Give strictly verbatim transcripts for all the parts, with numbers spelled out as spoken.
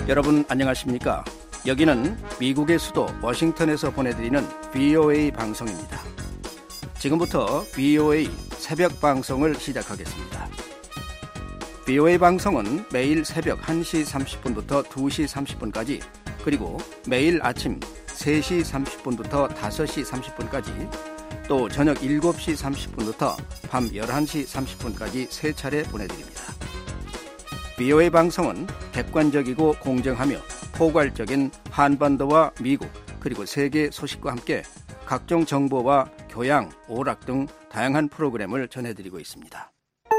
여러분 안녕하십니까? 여기는 미국의 수도 워싱턴에서 보내드리는 브이오에이 방송입니다. 지금부터 브이오에이 새벽 방송을 시작하겠습니다. 브이오에이 방송은 매일 새벽 한 시 삼십 분부터 두 시 삼십 분까지 그리고 매일 아침 세 시 삼십 분부터 다섯 시 삼십 분까지 또 저녁 일곱 시 삼십 분부터 밤 열한 시 삼십 분까지 세 차례 보내드립니다. 브이오에이 방송은 객관적이고 공정하며 포괄적인 한반도와 미국 그리고 세계 소식과 함께 각종 정보와 교양, 오락 등 다양한 프로그램을 전해드리고 있습니다.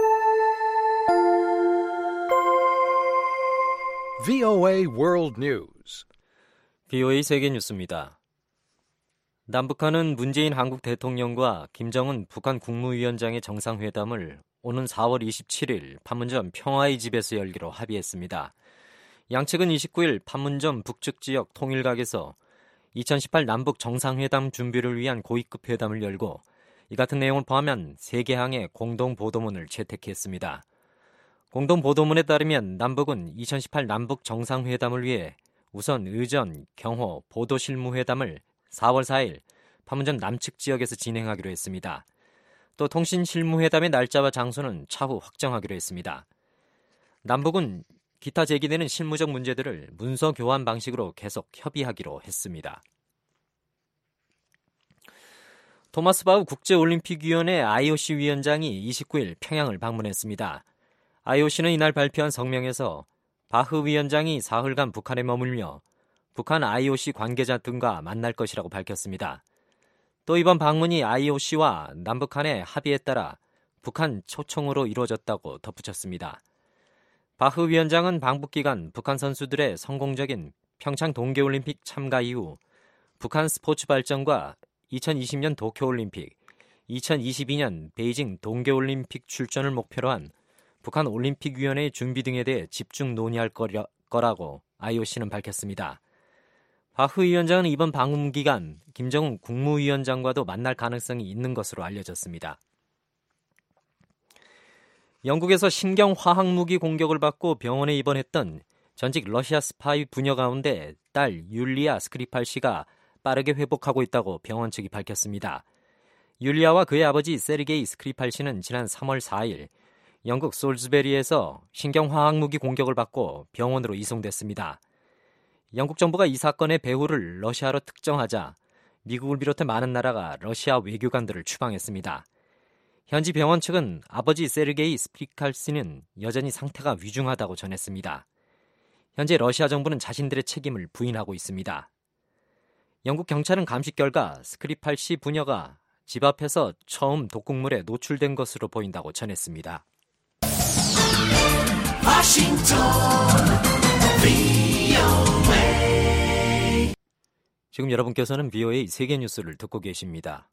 브이오에이 World News. 브이오에이 세계 뉴스입니다. 남북한은 문재인 한국 대통령과 김정은 북한 국무위원장의 정상회담을 오는 사월 이십칠일 판문점 평화의 집에서 열기로 합의했습니다. 양측은 이십구일 판문점 북측 지역 통일각에서 이천십팔 남북 정상회담 준비를 위한 고위급 회담을 열고 이 같은 내용을 포함한 세 개항의 공동보도문을 채택했습니다. 공동보도문에 따르면 남북은 이천십팔 남북 정상회담을 위해 우선 의전, 경호, 보도실무회담을 사월 사일 판문점 남측 지역에서 진행하기로 했습니다. 또 통신실무회담의 날짜와 장소는 차후 확정하기로 했습니다. 남북은 기타 제기되는 실무적 문제들을 문서 교환 방식으로 계속 협의하기로 했습니다. 토마스 바흐 국제올림픽위원회 아이오씨 위원장이 이십구일 평양을 방문했습니다. 아이오씨는 이날 발표한 성명에서 바흐 위원장이 사흘간 북한에 머물며 북한 아이오씨 관계자 등과 만날 것이라고 밝혔습니다. 또 이번 방문이 아이오씨와 남북한의 합의에 따라 북한 초청으로 이루어졌다고 덧붙였습니다. 바흐 위원장은 방북 기간 북한 선수들의 성공적인 평창 동계올림픽 참가 이후 북한 스포츠 발전과 이천이십년 도쿄올림픽, 이천이십이년 베이징 동계올림픽 출전을 목표로 한 북한 올림픽위원회의 준비 등에 대해 집중 논의할 거라, 거라고 아이오씨는 밝혔습니다. 바흐 위원장은 이번 방문 기간 김정은 국무위원장과도 만날 가능성이 있는 것으로 알려졌습니다. 영국에서 신경화학무기 공격을 받고 병원에 입원했던 전직 러시아 스파이 부녀 가운데 딸 율리아 스크리팔 씨가 빠르게 회복하고 있다고 병원 측이 밝혔습니다. 율리아와 그의 아버지 세르게이 스크리팔 씨는 지난 삼월 사일 영국 솔즈베리에서 신경화학무기 공격을 받고 병원으로 이송됐습니다. 영국 정부가 이 사건의 배후를 러시아로 특정하자 미국을 비롯해 많은 나라가 러시아 외교관들을 추방했습니다. 현지 병원 측은 아버지 세르게이 스크리팔 씨는 여전히 상태가 위중하다고 전했습니다. 현재 러시아 정부는 자신들의 책임을 부인하고 있습니다. 영국 경찰은 감식 결과 스크리팔 씨 부녀가 집 앞에서 처음 독극물에 노출된 것으로 보인다고 전했습니다. 워싱턴 브이오에이. 지금 여러분께서는 브이오에이 세계 뉴스를 듣고 계십니다.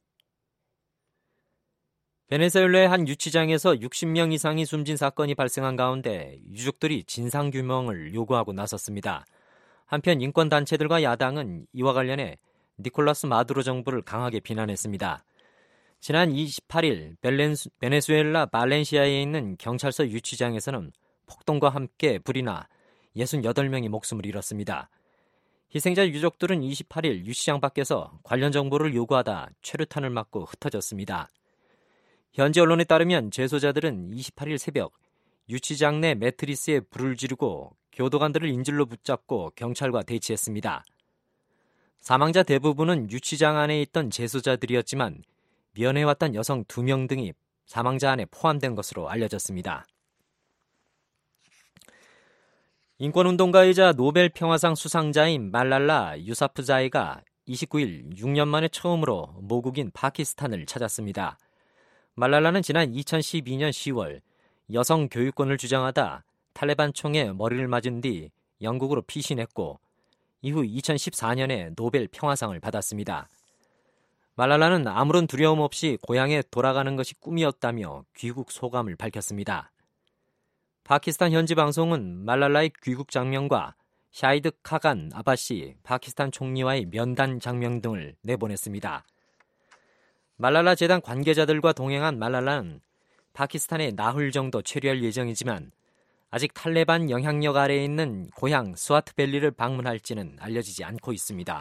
베네수엘라의 한 유치장에서 육십 명 이상이 숨진 사건이 발생한 가운데 유족들이 진상규명을 요구하고 나섰습니다. 한편 인권단체들과 야당은 이와 관련해 니콜라스 마두로 정부를 강하게 비난했습니다. 지난 이십팔일 베네수엘라 발렌시아에 있는 경찰서 유치장에서는 폭동과 함께 불이 나 육십팔 명이 목숨을 잃었습니다. 희생자 유족들은 이십팔일 유치장 밖에서 관련 정보를 요구하다 최루탄을 맞고 흩어졌습니다. 현지 언론에 따르면 재소자들은 이십팔일 새벽 유치장 내 매트리스에 불을 지르고 교도관들을 인질로 붙잡고 경찰과 대치했습니다. 사망자 대부분은 유치장 안에 있던 재소자들이었지만 면회왔던 여성 두 명 등이 사망자 안에 포함된 것으로 알려졌습니다. 인권운동가이자 노벨 평화상 수상자인 말랄라 유사프자이가 이십구일 육 년 만에 처음으로 모국인 파키스탄을 찾았습니다. 말랄라는 지난 이천십이년 시월 여성 교육권을 주장하다 탈레반 총에 머리를 맞은 뒤 영국으로 피신했고 이후 이천십사년에 노벨 평화상을 받았습니다. 말랄라는 아무런 두려움 없이 고향에 돌아가는 것이 꿈이었다며 귀국 소감을 밝혔습니다. 파키스탄 현지 방송은 말랄라의 귀국 장면과 샤이드 카간 아바시 파키스탄 총리와의 면담 장면 등을 내보냈습니다. 말랄라 재단 관계자들과 동행한 말랄라는 파키스탄에 나흘 정도 체류할 예정이지만 아직 탈레반 영향력 아래에 있는 고향 스와트밸리를 방문할지는 알려지지 않고 있습니다.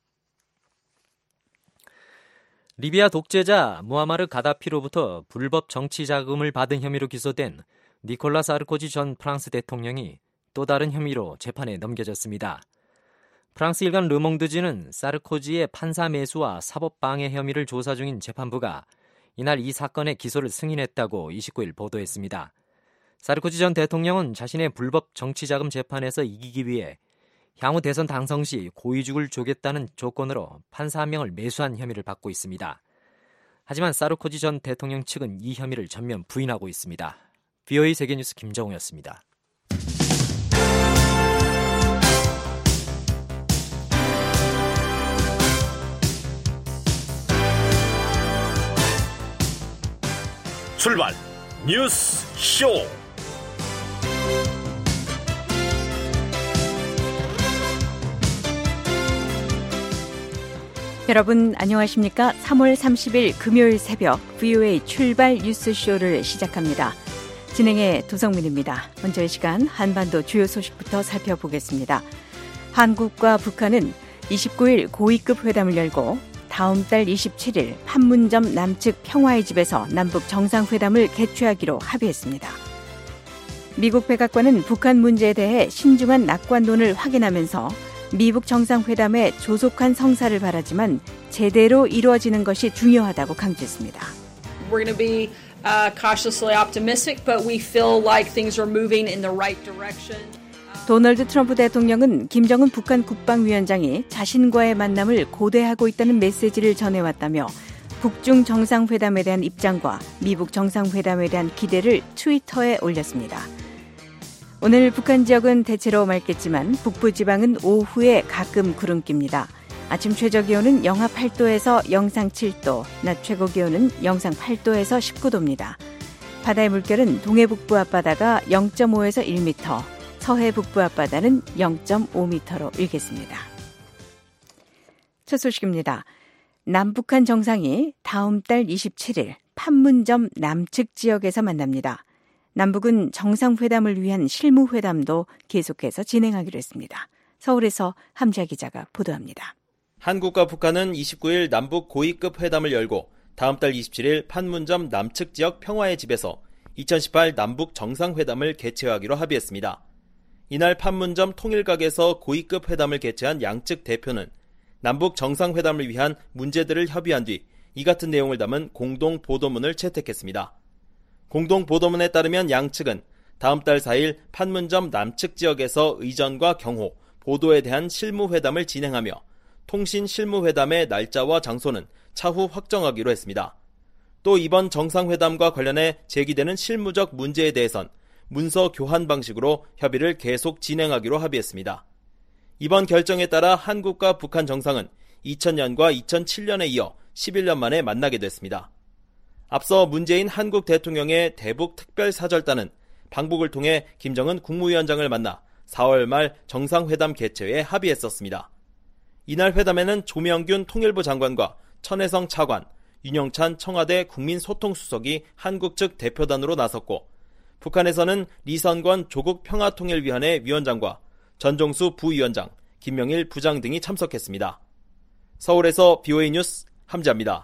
리비아 독재자 무아마르 가다피로부터 불법 정치 자금을 받은 혐의로 기소된 니콜라 사르코지 전 프랑스 대통령이 또 다른 혐의로 재판에 넘겨졌습니다. 프랑스 일간 르몽드지는 사르코지의 판사 매수와 사법방해 혐의를 조사 중인 재판부가 이날 이 사건의 기소를 승인했다고 이십구 일 보도했습니다. 사르코지 전 대통령은 자신의 불법 정치자금 재판에서 이기기 위해 향후 대선 당선 시 고위직을 주겠다는 조건으로 판사 한 명을 매수한 혐의를 받고 있습니다. 하지만 사르코지 전 대통령 측은 이 혐의를 전면 부인하고 있습니다. 브이오에이 세계뉴스 김정우였습니다. 출발 뉴스 쇼. 여러분 안녕하십니까? 삼월 삼십일 금요일 새벽 브이오에이 출발 뉴스쇼를 시작합니다. 진행의 도성민입니다. 먼저 이 시간 한반도 주요 소식부터 살펴보겠습니다. 한국과 북한은 이십구 일 고위급 회담을 열고 다음 달 이십칠 일 판문점 남측 평화의 집에서 남북 정상회담을 개최하기로 합의했습니다. 미국 백악관은 북한 문제에 대해 신중한 낙관론을 확인하면서 미북 정상회담에 조속한 성사를 바라지만 제대로 이루어지는 것이 중요하다고 강조했습니다. We're going to be uh, cautiously optimistic, but we feel like things are moving in the right direction. 도널드 트럼프 대통령은 김정은 북한 국방위원장이 자신과의 만남을 고대하고 있다는 메시지를 전해왔다며 북중 정상회담에 대한 입장과 미북 정상회담에 대한 기대를 트위터에 올렸습니다. 오늘 북한 지역은 대체로 맑겠지만 북부지방은 오후에 가끔 구름 낍니다. 아침 최저기온은 영하 팔 도에서 영상 칠 도, 낮 최고기온은 영상 팔 도에서 십구 도입니다. 바다의 물결은 동해북부 앞바다가 영 점 오에서 일 미터, 서해 북부 앞바다는 영 점 오 미터로 일겠습니다. 첫 소식입니다. 남북한 정상이 다음 달 이십칠 일 판문점 남측 지역에서 만납니다. 남북은 정상회담을 위한 실무회담도 계속해서 진행하기로 했습니다. 서울에서 함자 기자가 보도합니다. 한국과 북한은 이십구 일 남북 고위급 회담을 열고 다음 달 이십칠 일 판문점 남측 지역 평화의 집에서 이천십팔 남북 정상회담을 개최하기로 합의했습니다. 이날 판문점 통일각에서 고위급 회담을 개최한 양측 대표는 남북 정상회담을 위한 문제들을 협의한 뒤 이 같은 내용을 담은 공동 보도문을 채택했습니다. 공동 보도문에 따르면 양측은 다음 달 사 일 판문점 남측 지역에서 의전과 경호, 보도에 대한 실무회담을 진행하며 통신 실무회담의 날짜와 장소는 차후 확정하기로 했습니다. 또 이번 정상회담과 관련해 제기되는 실무적 문제에 대해선 문서 교환 방식으로 협의를 계속 진행하기로 합의했습니다. 이번 결정에 따라 한국과 북한 정상은 이천 년과 이천칠 년에 이어 십일 년 만에 만나게 됐습니다. 앞서 문재인 한국 대통령의 대북 특별사절단은 방북을 통해 김정은 국무위원장을 만나 사월 말 정상회담 개최에 합의했었습니다. 이날 회담에는 조명균 통일부 장관과 천혜성 차관, 윤영찬 청와대 국민소통수석이 한국 측 대표단으로 나섰고 북한에서는 리선권 조국평화통일위원회 위원장과 전종수 부위원장, 김명일 부장 등이 참석했습니다. 서울에서 브이오에이 뉴스 함자입니다.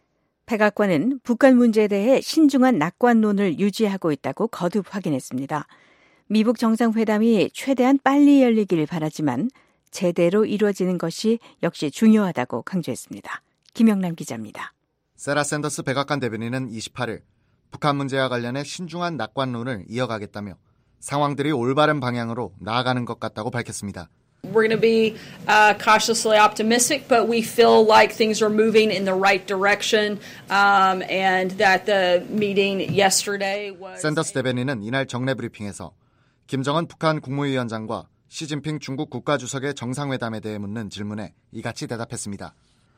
백악관은 북한 문제에 대해 신중한 낙관론을 유지하고 있다고 거듭 확인했습니다. 미북 정상회담이 최대한 빨리 열리길 바라지만 제대로 이루어지는 것이 역시 중요하다고 강조했습니다. 김영남 기자입니다. 세라 샌더스 백악관 대변인은 이십팔 일 북한 문제와 관련해 신중한 낙관론을 이어가겠다며 상황들이 올바른 방향으로 나아가는 것 같다고 밝혔습니다. We're going to be uh, cautiously optimistic, but we feel like things are moving in the right direction, um, and that the meeting yesterday was. 샌더스 대변인은 이날 정례 브리핑에서 김정은 북한 국무위원장과 시진핑 중국 국가주석의 정상회담에 대해 묻는 질문에 이같이 대답했습니다.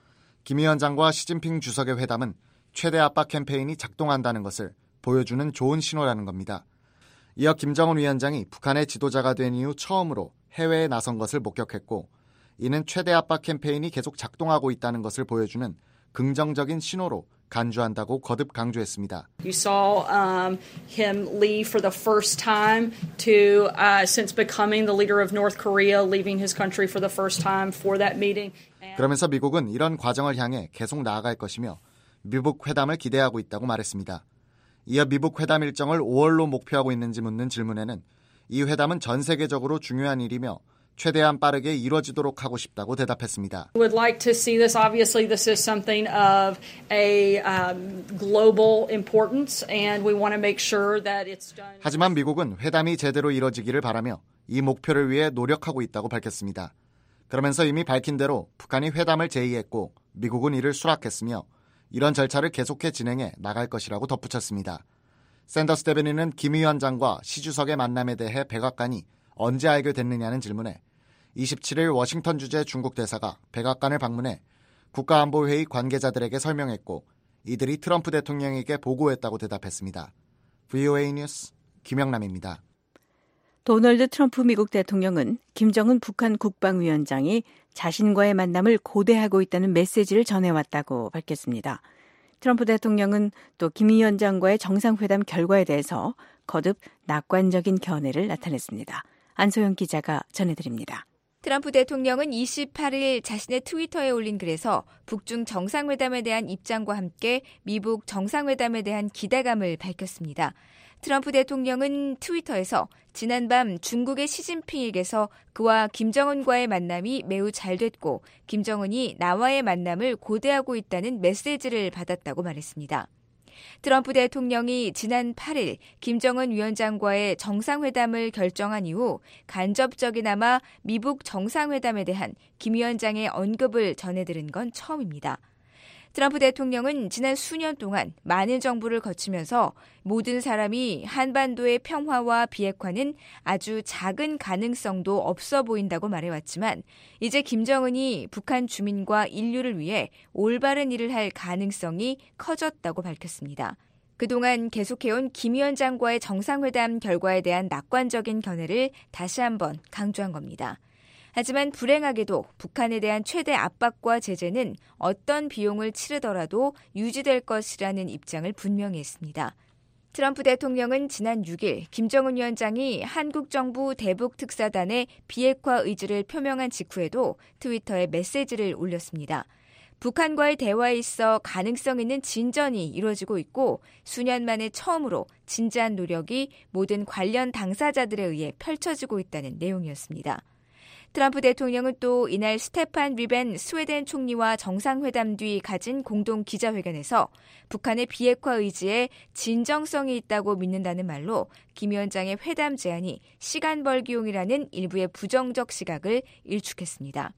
김 위원장과 시진핑 주석의 회담은 최대 압박 캠페인이 작동한다는 것을 보여주는 좋은 신호라는 겁니다. 이어 김정은 위원장이 북한의 지도자가 된 이후 처음으로 해외에 나선 것을 목격했고 이는 최대 압박 캠페인이 계속 작동하고 있다는 것을 보여주는 긍정적인 신호로 간주한다고 거듭 강조했습니다. You saw um, him leave for the first time to uh, since becoming the leader of North Korea, leaving his country for the first time for that meeting. 그러면서 미국은 이런 과정을 향해 계속 나아갈 것이며 미북 회담을 기대하고 있다고 말했습니다. 이어 미북 회담 일정을 오월로 목표하고 있는지 묻는 질문에는 이 회담은 전 세계적으로 중요한 일이며 최대한 빠르게 이루어지도록 하고 싶다고 대답했습니다. We would like to see this. Obviously, this is something of a um, global importance, and we want to make sure that it's done. 하지만 미국은 회담이 제대로 이루어지기를 바라며 이 목표를 위해 노력하고 있다고 밝혔습니다. 그러면서 이미 밝힌 대로 북한이 회담을 제의했고 미국은 이를 수락했으며 이런 절차를 계속해 진행해 나갈 것이라고 덧붙였습니다. 샌더스 대변인은 김 위원장과 시 주석의 만남에 대해 백악관이 언제 알게 됐느냐는 질문에 이십칠일 워싱턴 주재 중국 대사가 백악관을 방문해 국가안보회의 관계자들에게 설명했고 이들이 트럼프 대통령에게 보고했다고 대답했습니다. 브이오에이 뉴스 김영남입니다. 도널드 트럼프 미국 대통령은 김정은 북한 국방위원장이 자신과의 만남을 고대하고 있다는 메시지를 전해왔다고 밝혔습니다. 트럼프 대통령은 또 김 위원장과의 정상회담 결과에 대해서 거듭 낙관적인 견해를 나타냈습니다. 안소영 기자가 전해드립니다. 트럼프 대통령은 이십팔일 자신의 트위터에 올린 글에서 북중 정상회담에 대한 입장과 함께 미북 정상회담에 대한 기대감을 밝혔습니다. 트럼프 대통령은 트위터에서 지난밤 중국의 시진핑에게서 그와 김정은과의 만남이 매우 잘 됐고 김정은이 나와의 만남을 고대하고 있다는 메시지를 받았다고 말했습니다. 트럼프 대통령이 지난 팔일 김정은 위원장과의 정상회담을 결정한 이후 간접적이나마 미북 정상회담에 대한 김 위원장의 언급을 전해들은 건 처음입니다. 트럼프 대통령은 지난 수년 동안 많은 정부를 거치면서 모든 사람이 한반도의 평화와 비핵화는 아주 작은 가능성도 없어 보인다고 말해왔지만 이제 김정은이 북한 주민과 인류를 위해 올바른 일을 할 가능성이 커졌다고 밝혔습니다. 그동안 계속해온 김 위원장과의 정상회담 결과에 대한 낙관적인 견해를 다시 한번 강조한 겁니다. 하지만 불행하게도 북한에 대한 최대 압박과 제재는 어떤 비용을 치르더라도 유지될 것이라는 입장을 분명히 했습니다. 트럼프 대통령은 지난 육일 김정은 위원장이 한국 정부 대북 특사단의 비핵화 의지를 표명한 직후에도 트위터에 메시지를 올렸습니다. 북한과의 대화에 있어 가능성 있는 진전이 이루어지고 있고 수년 만에 처음으로 진지한 노력이 모든 관련 당사자들에 의해 펼쳐지고 있다는 내용이었습니다. 트럼프 대통령은 또 이날 스테판 리벤 스웨덴 총리와 정상회담 뒤 가진 공동 기자회견에서 북한의 비핵화 의지에 진정성이 있다고 믿는다는 말로 김 위원장의 회담 제안이 시간 벌기용이라는 일부의 부정적 시각을 일축했습니다.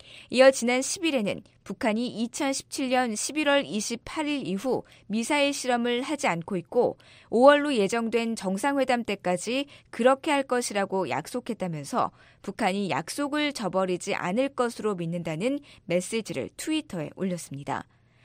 이어 지난 십일에는 북한이 이천십칠년 십일월 이십팔일 이후 미사일 실험을 하지 않고 있고 오월로 예정된 정상회담 때까지 그렇게 할 것이라고 약속했다면서 북한이 약속을 저버리지 않을 것으로 믿는다는 메시지를 트위터에 올렸습니다.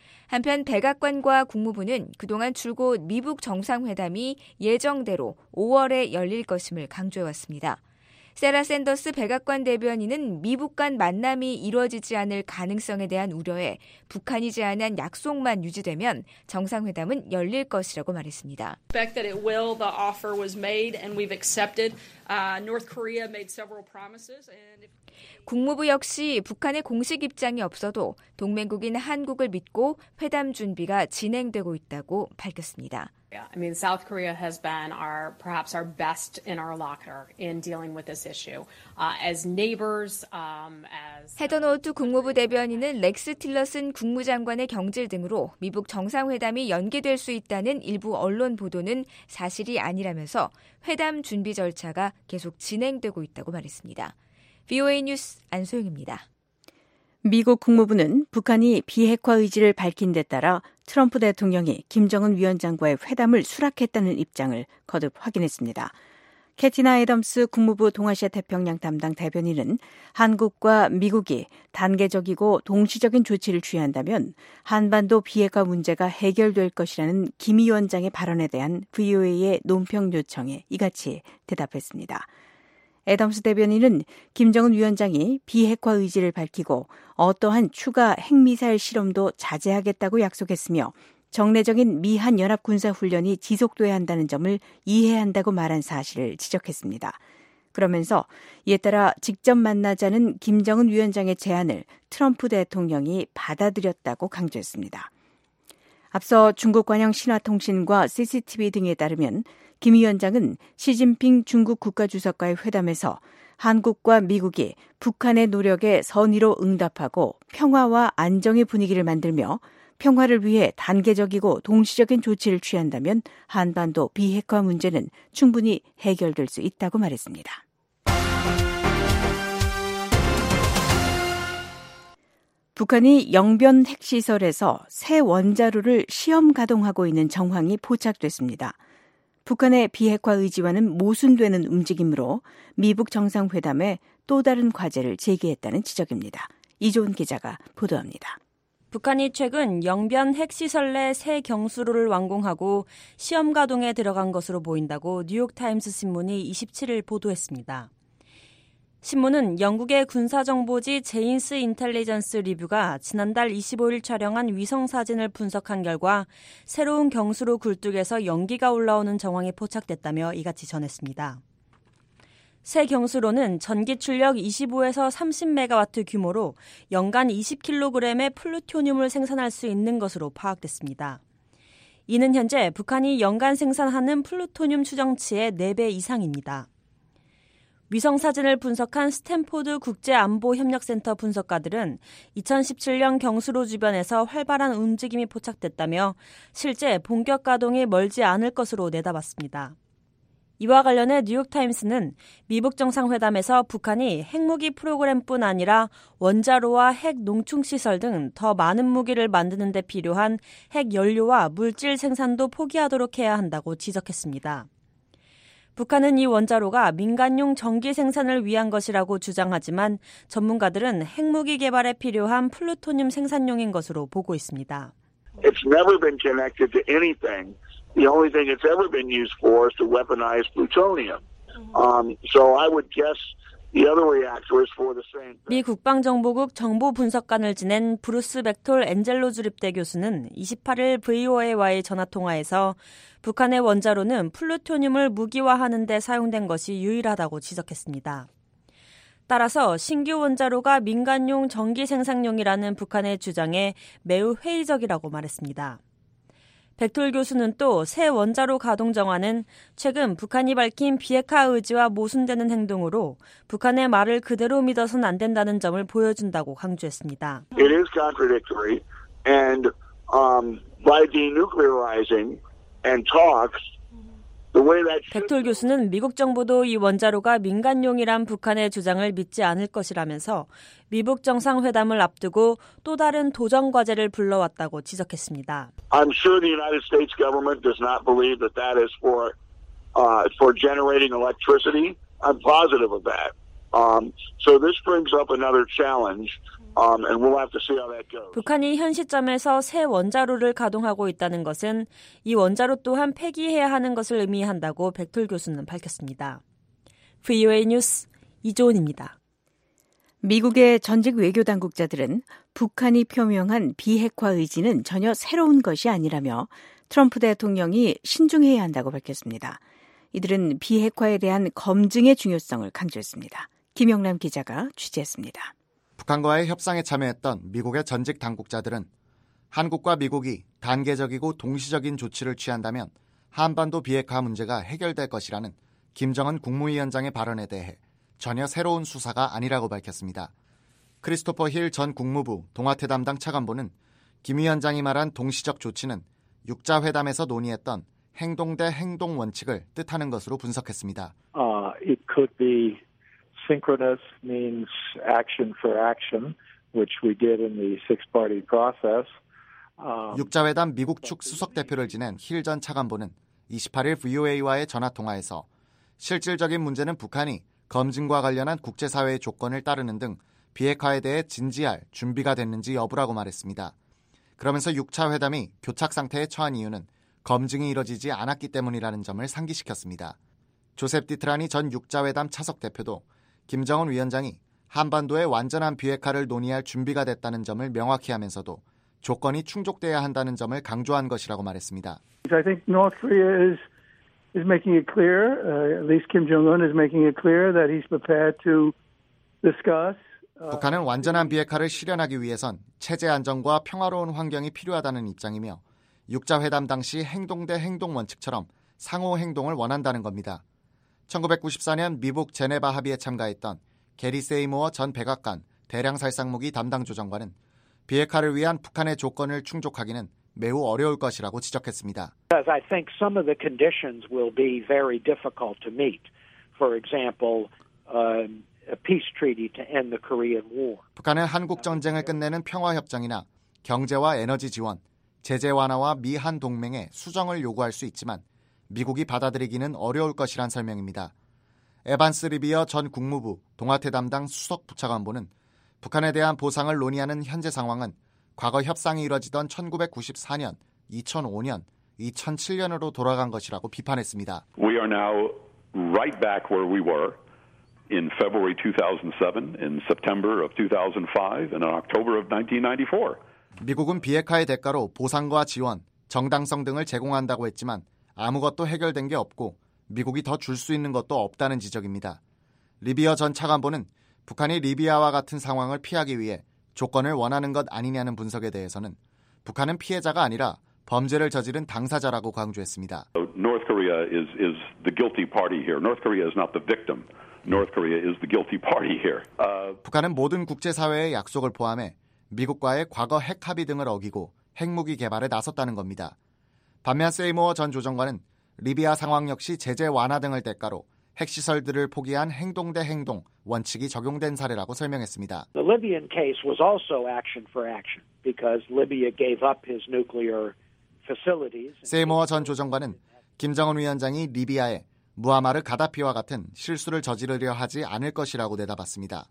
한편 백악관과 국무부는 그동안 줄곧 미북 정상회담이 예정대로 오월에 열릴 것임을 강조해왔습니다. 세라 샌더스 백악관 대변인은 미북 간 만남이 이루어지지 않을 가능성에 대한 우려에 북한이 제안한 약속만 유지되면 정상회담은 열릴 것이라고 말했습니다. Expect that it will. The offer was made and we've accepted. Uh, North Korea made several promises. And if... 국무부 역시 북한의 공식 입장이 없어도 동맹국인 한국을 믿고 회담 준비가 진행되고 있다고 밝혔습니다. I mean, South Korea has been our perhaps our best interlocutor in dealing with this issue. Uh, as neighbors, um, as 헤더노트 국무부 대변인은 렉스 틸러슨 국무장관의 경질 등으로 미북 정상회담이 연기될 수 있다는 일부 언론 보도는 사실이 아니라면서 회담 준비 절차가 계속 진행되고 있다고 말했습니다. 브이오에이 뉴스 안소영입니다. 미국 국무부는 북한이 비핵화 의지를 밝힌 데 따라 트럼프 대통령이 김정은 위원장과의 회담을 수락했다는 입장을 거듭 확인했습니다. 캐티나 애덤스 국무부 동아시아 태평양 담당 대변인은 한국과 미국이 단계적이고 동시적인 조치를 취한다면 한반도 비핵화 문제가 해결될 것이라는 김 위원장의 발언에 대한 브이오에이의 논평 요청에 이같이 대답했습니다. 애덤스 대변인은 김정은 위원장이 비핵화 의지를 밝히고 어떠한 추가 핵미사일 실험도 자제하겠다고 약속했으며 정례적인 미한 연합 군사훈련이 지속돼야 한다는 점을 이해한다고 말한 사실을 지적했습니다. 그러면서 이에 따라 직접 만나자는 김정은 위원장의 제안을 트럼프 대통령이 받아들였다고 강조했습니다. 앞서 중국 관영 신화통신과 씨씨티비 등에 따르면 김 위원장은 시진핑 중국 국가주석과의 회담에서 한국과 미국이 북한의 노력에 선의로 응답하고 평화와 안정의 분위기를 만들며 평화를 위해 단계적이고 동시적인 조치를 취한다면 한반도 비핵화 문제는 충분히 해결될 수 있다고 말했습니다. 북한이 영변 핵시설에서 새 원자로를 시험 가동하고 있는 정황이 포착됐습니다. 북한의 비핵화 의지와는 모순되는 움직임으로 미북 정상회담에 또 다른 과제를 제기했다는 지적입니다. 이조은 기자가 보도합니다. 북한이 최근 영변 핵시설 내 새 경수로를 완공하고 시험 가동에 들어간 것으로 보인다고 뉴욕타임스 신문이 이십칠일 보도했습니다. 신문은 영국의 군사정보지 제인스 인텔리전스 리뷰가 지난달 이십오일 촬영한 위성사진을 분석한 결과 새로운 경수로 굴뚝에서 연기가 올라오는 정황이 포착됐다며 이같이 전했습니다. 새 경수로는 전기 출력 이십오에서 삼십 메가와트 규모로 연간 이십 킬로그램의 플루토늄을 생산할 수 있는 것으로 파악됐습니다. 이는 현재 북한이 연간 생산하는 플루토늄 추정치의 네 배 이상입니다. 위성사진을 분석한 스탠포드 국제안보협력센터 분석가들은 이천십칠년 경수로 주변에서 활발한 움직임이 포착됐다며 실제 본격 가동이 멀지 않을 것으로 내다봤습니다. 이와 관련해 뉴욕타임스는 미북 정상회담에서 북한이 핵무기 프로그램뿐 아니라 원자로와 핵 농축시설 등 더 많은 무기를 만드는 데 필요한 핵연료와 물질 생산도 포기하도록 해야 한다고 지적했습니다. 북한은 이 원자로가 민간용 전기 생산을 위한 것이라고 주장하지만 전문가들은 핵무기 개발에 필요한 플루토늄 생산용인 것으로 보고 있습니다. It's never been connected to anything. The only thing it's ever been used for is to weaponize plutonium. Um, so I would guess the other reactor is for the same thing. 미 국방정보국 정보분석관을 지낸 브루스 벡톨 엔젤로 주립대 교수는 이십팔일 브이오에이와의 전화통화에서 북한의 원자로는 플루토늄을 무기화하는 데 사용된 것이 유일하다고 지적했습니다. 따라서 신규 원자로가 민간용 전기 생산용이라는 북한의 주장에 매우 회의적이라고 말했습니다. 벡톨 교수는 또 새 원자로 가동 정화는 최근 북한이 밝힌 비핵화 의지와 모순되는 행동으로 북한의 말을 그대로 믿어서는 안 된다는 점을 보여준다고 강조했습니다. It is contradictory, and um, by denuclearizing and talks, the way that 벡톨 교수는 미국 정부도 이 원자로가 민간용이란 북한의 주장을 믿지 않을 것이라면서 미북 정상회담을 앞두고 또 다른 도전 과제를 불러왔다고 지적했습니다. I'm sure the United States government does not believe that that is for uh, for generating electricity. I'm positive of that. Um, so this brings up another challenge. Um, and we'll have to see how that goes. 북한이 현 시점에서 새 원자로를 가동하고 있다는 것은 이 원자로 또한 폐기해야 하는 것을 의미한다고 벡톨 교수는 밝혔습니다. 브이오에이 뉴스 이조은입니다. 미국의 전직 외교당국자들은 북한이 표명한 비핵화 의지는 전혀 새로운 것이 아니라며 트럼프 대통령이 신중해야 한다고 밝혔습니다. 이들은 비핵화에 대한 검증의 중요성을 강조했습니다. 김영남 기자가 취재했습니다. 북한과의 협상에 참여했던 미국의 전직 당국자들은 한국과 미국이 단계적이고 동시적인 조치를 취한다면 한반도 비핵화 문제가 해결될 것이라는 김정은 국무위원장의 발언에 대해 전혀 새로운 수사가 아니라고 밝혔습니다. 크리스토퍼 힐 전 국무부 동아태 담당 차관보는 김 위원장이 말한 동시적 조치는 육자회담에서 논의했던 행동 대 행동 원칙을 뜻하는 것으로 분석했습니다. Uh, it could be Synchronous means action for action, which we did in the six-party process. Um, 육자회담 미국 측 수석대표를 지낸 힐 전 차관보는 이십팔일 브이오에이와의 전화통화에서 실질적인 문제는 북한이 검증과 관련한 국제사회의 조건을 따르는 등 비핵화에 대해 진지할 준비가 됐는지 여부라고 말했습니다. 그러면서 육 차 회담이 교착 상태에 처한 이유는 검증이 이뤄지지 않았기 때문이라는 점을 상기시켰습니다. 조셉 디트라니 전 육자회담 차석 대표도 김정은 위원장이 한반도의 완전한 비핵화를 논의할 준비가 됐다는 점을 명확히 하면서도 조건이 충족돼야 한다는 점을 강조한 것이라고 말했습니다. I think North Korea is is making it clear, uh, at least Kim Jong-un is making it clear that he's prepared to discuss. 북한은 완전한 비핵화를 실현하기 위해선 체제 안정과 평화로운 환경이 필요하다는 입장이며 육자회담 당시 행동 대 행동 원칙처럼 상호 행동을 원한다는 겁니다. 천구백구십사 년 미국 제네바 합의에 참가했던 게리 세이모어 전 백악관 대량살상무기 담당 조정관은 비핵화를 위한 북한의 조건을 충족하기는 매우 어려울 것이라고 지적했습니다. I think some of the conditions will be very difficult to meet. For example, uh, a peace treaty to end the Korean War. 북한은 한국 전쟁을 끝내는 평화 협정이나 경제와 에너지 지원, 제재 완화와 미한 동맹의 수정을 요구할 수 있지만 미국이 받아들이기는 어려울 것이란 설명입니다. 에반스 리비어 전 국무부 동아태 담당 수석 부차관보는 북한에 대한 보상을 논의하는 현재 상황은 과거 협상이 이뤄지던 천구백구십사 년, 이천오 년, 이천칠 년으로 돌아간 것이라고 비판했습니다. We are now right back where we were in February two thousand seven, in September of two thousand five, and in October of nineteen ninety-four. 미국은 비핵화의 대가로 보상과 지원, 정당성 등을 제공한다고 했지만 아무것도 해결된 게 없고 미국이 더 줄 수 있는 것도 없다는 지적입니다. 리비어 전 차관보는 북한이 리비아와 같은 상황을 피하기 위해 조건을 원하는 것 아니냐는 분석에 대해서는 북한은 피해자가 아니라 범죄를 저지른 당사자라고 강조했습니다. North Korea is is the guilty party here. North Korea is not the victim. North Korea is the guilty party here. Uh... 북한은 모든 국제사회의 약속을 포함해 미국과의 과거 핵 합의 등을 어기고 핵무기 개발에 나섰다는 겁니다. 반면 세이모어 전 조정관은 리비아 상황 역시 제재 완화 등을 대가로 핵시설들을 포기한 행동 대 행동 원칙이 적용된 사례라고 설명했습니다. The Libyan case was also action for action because Libya gave up his nuclear facilities. 세이모어 전 조정관은 김정은 위원장이 리비아에 무아마르 가다피와 같은 실수를 저지르려 하지 않을 것이라고 내다봤습니다.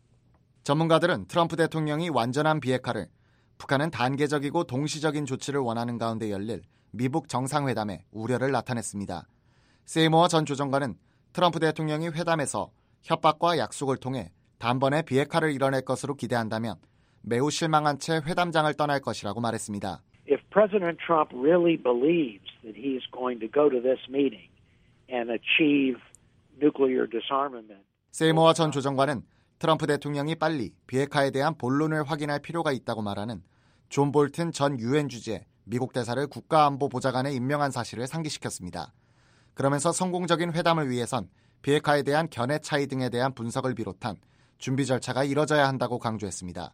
전문가들은 트럼프 대통령이 완전한 비핵화를 북한은 단계적이고 동시적인 조치를 원하는 가운데 열릴 미북 정상회담에 우려를 나타냈습니다. 세이모어 전 조정관은 트럼프 대통령이 회담에서 협박과 약속을 통해 단번에 비핵화를 이뤄낼 것으로 기대한다면 매우 실망한 채 회담장을 떠날 것이라고 말했습니다. If President Trump really believes that he's going to go to this meeting and achieve nuclear disarmament. 세이모어 전 조정관은 트럼프 대통령이 빨리 비핵화에 대한 본론을 확인할 필요가 있다고 말하는 존 볼튼 전 유엔 주재 미국 대사를 국가안보보좌관에 임명한 사실을 상기시켰습니다. 그러면서 성공적인 회담을 위해선 비핵화에 대한 견해 차이 등에 대한 분석을 비롯한 준비 절차가 이뤄져야 한다고 강조했습니다.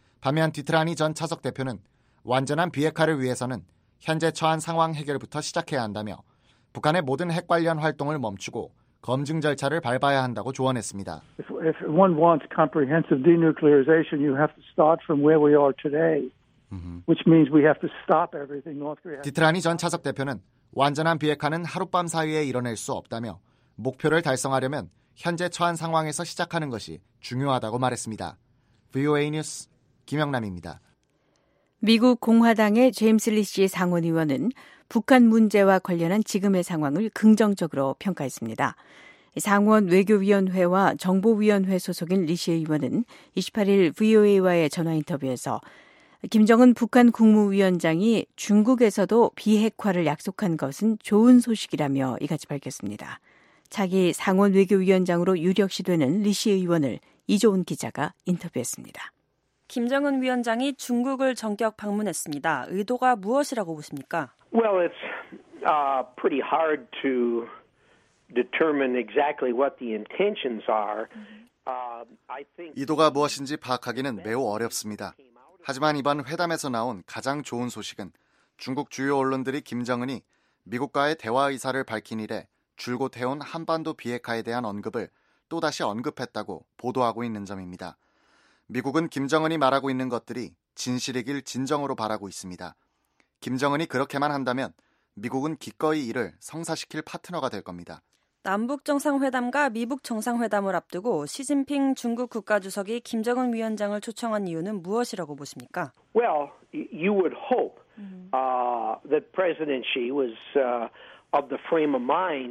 반면 디트라니 전 차석 대표는 완전한 비핵화를 위해서는 현재 처한 상황 해결부터 시작해야 한다며 북한의 모든 핵 관련 활동을 멈추고 검증 절차를 밟아야 한다고 조언했습니다. If, if one wants comprehensive denuclearization, you have to start from where we are today, which means we have to stop everything North Korea. 디트라니 전 차석 대표는 완전한 비핵화는 하룻밤 사이에 이뤄낼 수 없다며 목표를 달성하려면 현재 처한 상황에서 시작하는 것이 중요하다고 말했습니다. 브이오에이 뉴스 김영남입니다. 미국 공화당의 제임스 리시 상원의원은 북한 문제와 관련한 지금의 상황을 긍정적으로 평가했습니다. 상원 외교위원회와 정보위원회 소속인 리시 의원은 이십팔 일 브이오에이와의 전화 인터뷰에서 김정은 북한 국무위원장이 중국에서도 비핵화를 약속한 것은 좋은 소식이라며 이같이 밝혔습니다. 차기 상원 외교위원장으로 유력시 되는 리시 의원을 이조은 기자가 인터뷰했습니다. 김정은 위원장이 중국을 전격 방문했습니다. 의도가 무엇이라고 보십니까? Well, it's uh, pretty hard to determine exactly what the intentions are. Uh, I think 의도가 무엇인지 파악하기는 매우 어렵습니다. 하지만 이번 회담에서 나온 가장 좋은 소식은 중국 주요 언론들이 김정은이 미국과의 대화 의사를 밝힌 이래 줄곧 해온 한반도 비핵화에 대한 언급을 또다시 언급했다고 보도하고 있는 점입니다. 미국은 김정은이 말하고 있는 것들이 진실이길 진정으로 바라고 있습니다. 김정은이 그렇게만 한다면 미국은 기꺼이 이를 성사시킬 파트너가 될 겁니다. 남북 정상회담과 미북 정상회담을 앞두고 시진핑 중국 국가주석이 김정은 위원장을 초청한 이유는 무엇이라고 보십니까? Well, you would hope uh, that President Xi was uh, of the frame of mind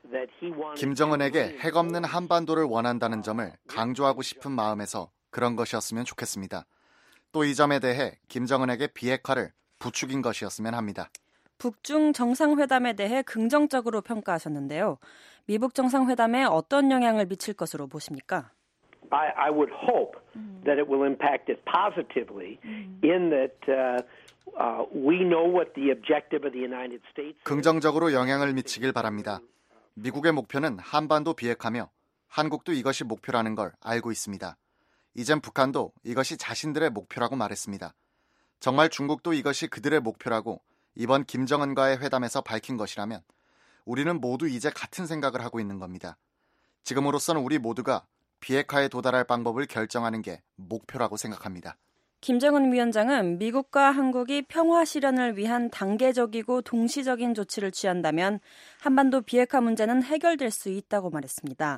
김정은에게 핵 없는 한반도를 원한다는 점을 강조하고 싶은 마음에서 그런 것이었으면 좋겠습니다. 또 이 점에 대해 김정은에게 비핵화를 부추긴 것이었으면 합니다. 북중 정상회담에 대해 긍정적으로 평가하셨는데요. 미북 정상회담에 어떤 영향을 미칠 것으로 보십니까? I, I would hope that it will impact it positively in that uh, uh, we know what the objective of the United States is. 긍정적으로 영향을 미치길 바랍니다. 미국의 목표는 한반도 비핵화며 한국도 이것이 목표라는 걸 알고 있습니다. 이젠 북한도 이것이 자신들의 목표라고 말했습니다. 정말 중국도 이것이 그들의 목표라고 이번 김정은과의 회담에서 밝힌 것이라면 우리는 모두 이제 같은 생각을 하고 있는 겁니다. 지금으로서는 우리 모두가 비핵화에 도달할 방법을 결정하는 게 목표라고 생각합니다. 김정은 위원장은 미국과 한국이 평화 실현을 위한 단계적이고 동시적인 조치를 취한다면 한반도 비핵화 문제는 해결될 수 있다고 말했습니다.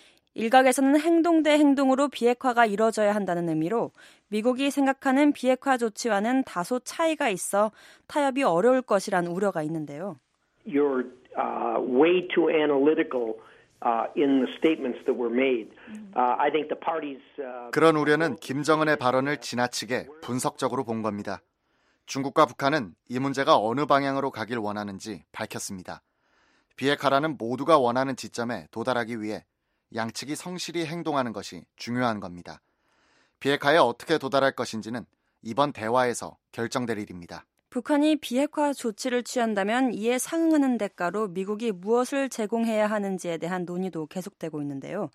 일각에서는 행동 대 행동으로 비핵화가 이뤄져야 한다는 의미로 미국이 생각하는 비핵화 조치와는 다소 차이가 있어 타협이 어려울 것이란 우려가 있는데요. You're uh, way too analytical uh, in the statements that were made. Uh, I think the parties. Uh, 그런 우려는 김정은의 발언을 지나치게 분석적으로 본 겁니다. 중국과 북한은 이 문제가 어느 방향으로 가길 원하는지 밝혔습니다. 비핵화라는 모두가 원하는 지점에 도달하기 위해 양측이 성실히 행동하는 것이 중요한 겁니다. 비핵화에 어떻게 도달할 것인지는 이번 대화에서 결정될 일입니다. 북한이 비핵화 조치를 취한다면 이에 상응하는 대가로 미국이 무엇을 제공해야 하는지에 대한 논의도 계속되고 있는데요.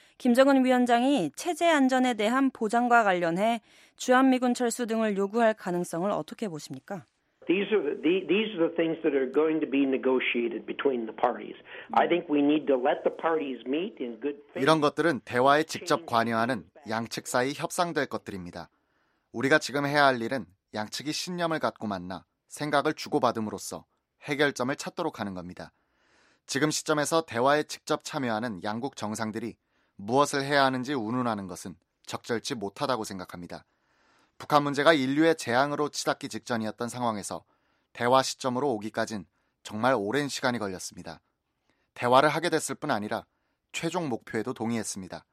김정은 위원장이 체제 안전에 대한 보장과 관련해 주한미군 철수 등을 요구할 가능성을 어떻게 보십니까? These are the, these are the things that are going to be negotiated between the parties. I think we need to let the parties meet in good faith. 이런 것들은 대화에 직접 관여하는 양측 사이 협상될 것들입니다. 우리가 지금 해야 할 일은 양측이 신념을 갖고 만나 생각을 주고받음으로써 해결점을 찾도록 하는 겁니다. 지금 시점에서 대화에 직접 참여하는 양국 정상들이 무엇을 해야 하는지 운운하는 것은 적절치 못하다고 생각합니다. 북한 문제가 인류의 재앙으로 치닫기 직전이었던 상황에서 대화 시점으로 오기까진 정말 오랜 시간이 걸렸습니다. 대화를 하게 됐을 뿐 아니라 최종 목표에도 동의했습니다.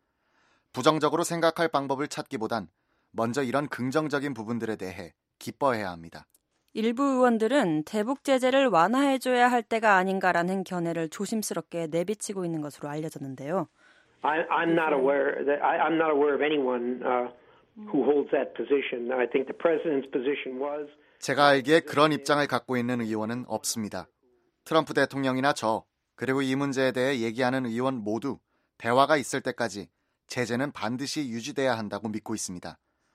부정적으로 생각할 방법을 찾기보단 먼저 이런 긍정적인 부분들에 대해 기뻐해야 합니다. 일부 의원들은 대북 제재를 완화해줘야 할 때가 아닌가라는 견해를 조심스럽게 내비치고 있는 것으로 알려졌는데요. I, I'm not aware that I, I'm not aware of anyone uh, who holds that position. I think the president's position was. 제가 알기에 그런 입장을 갖고 있는 의원은 없습니다. 트럼프 대통령이나 저 그리고 이 문제에 대해 얘기하는 의원 모두 대화가 있을 때까지 제재는 반드시 유지돼야 한다고 믿고 있습니다.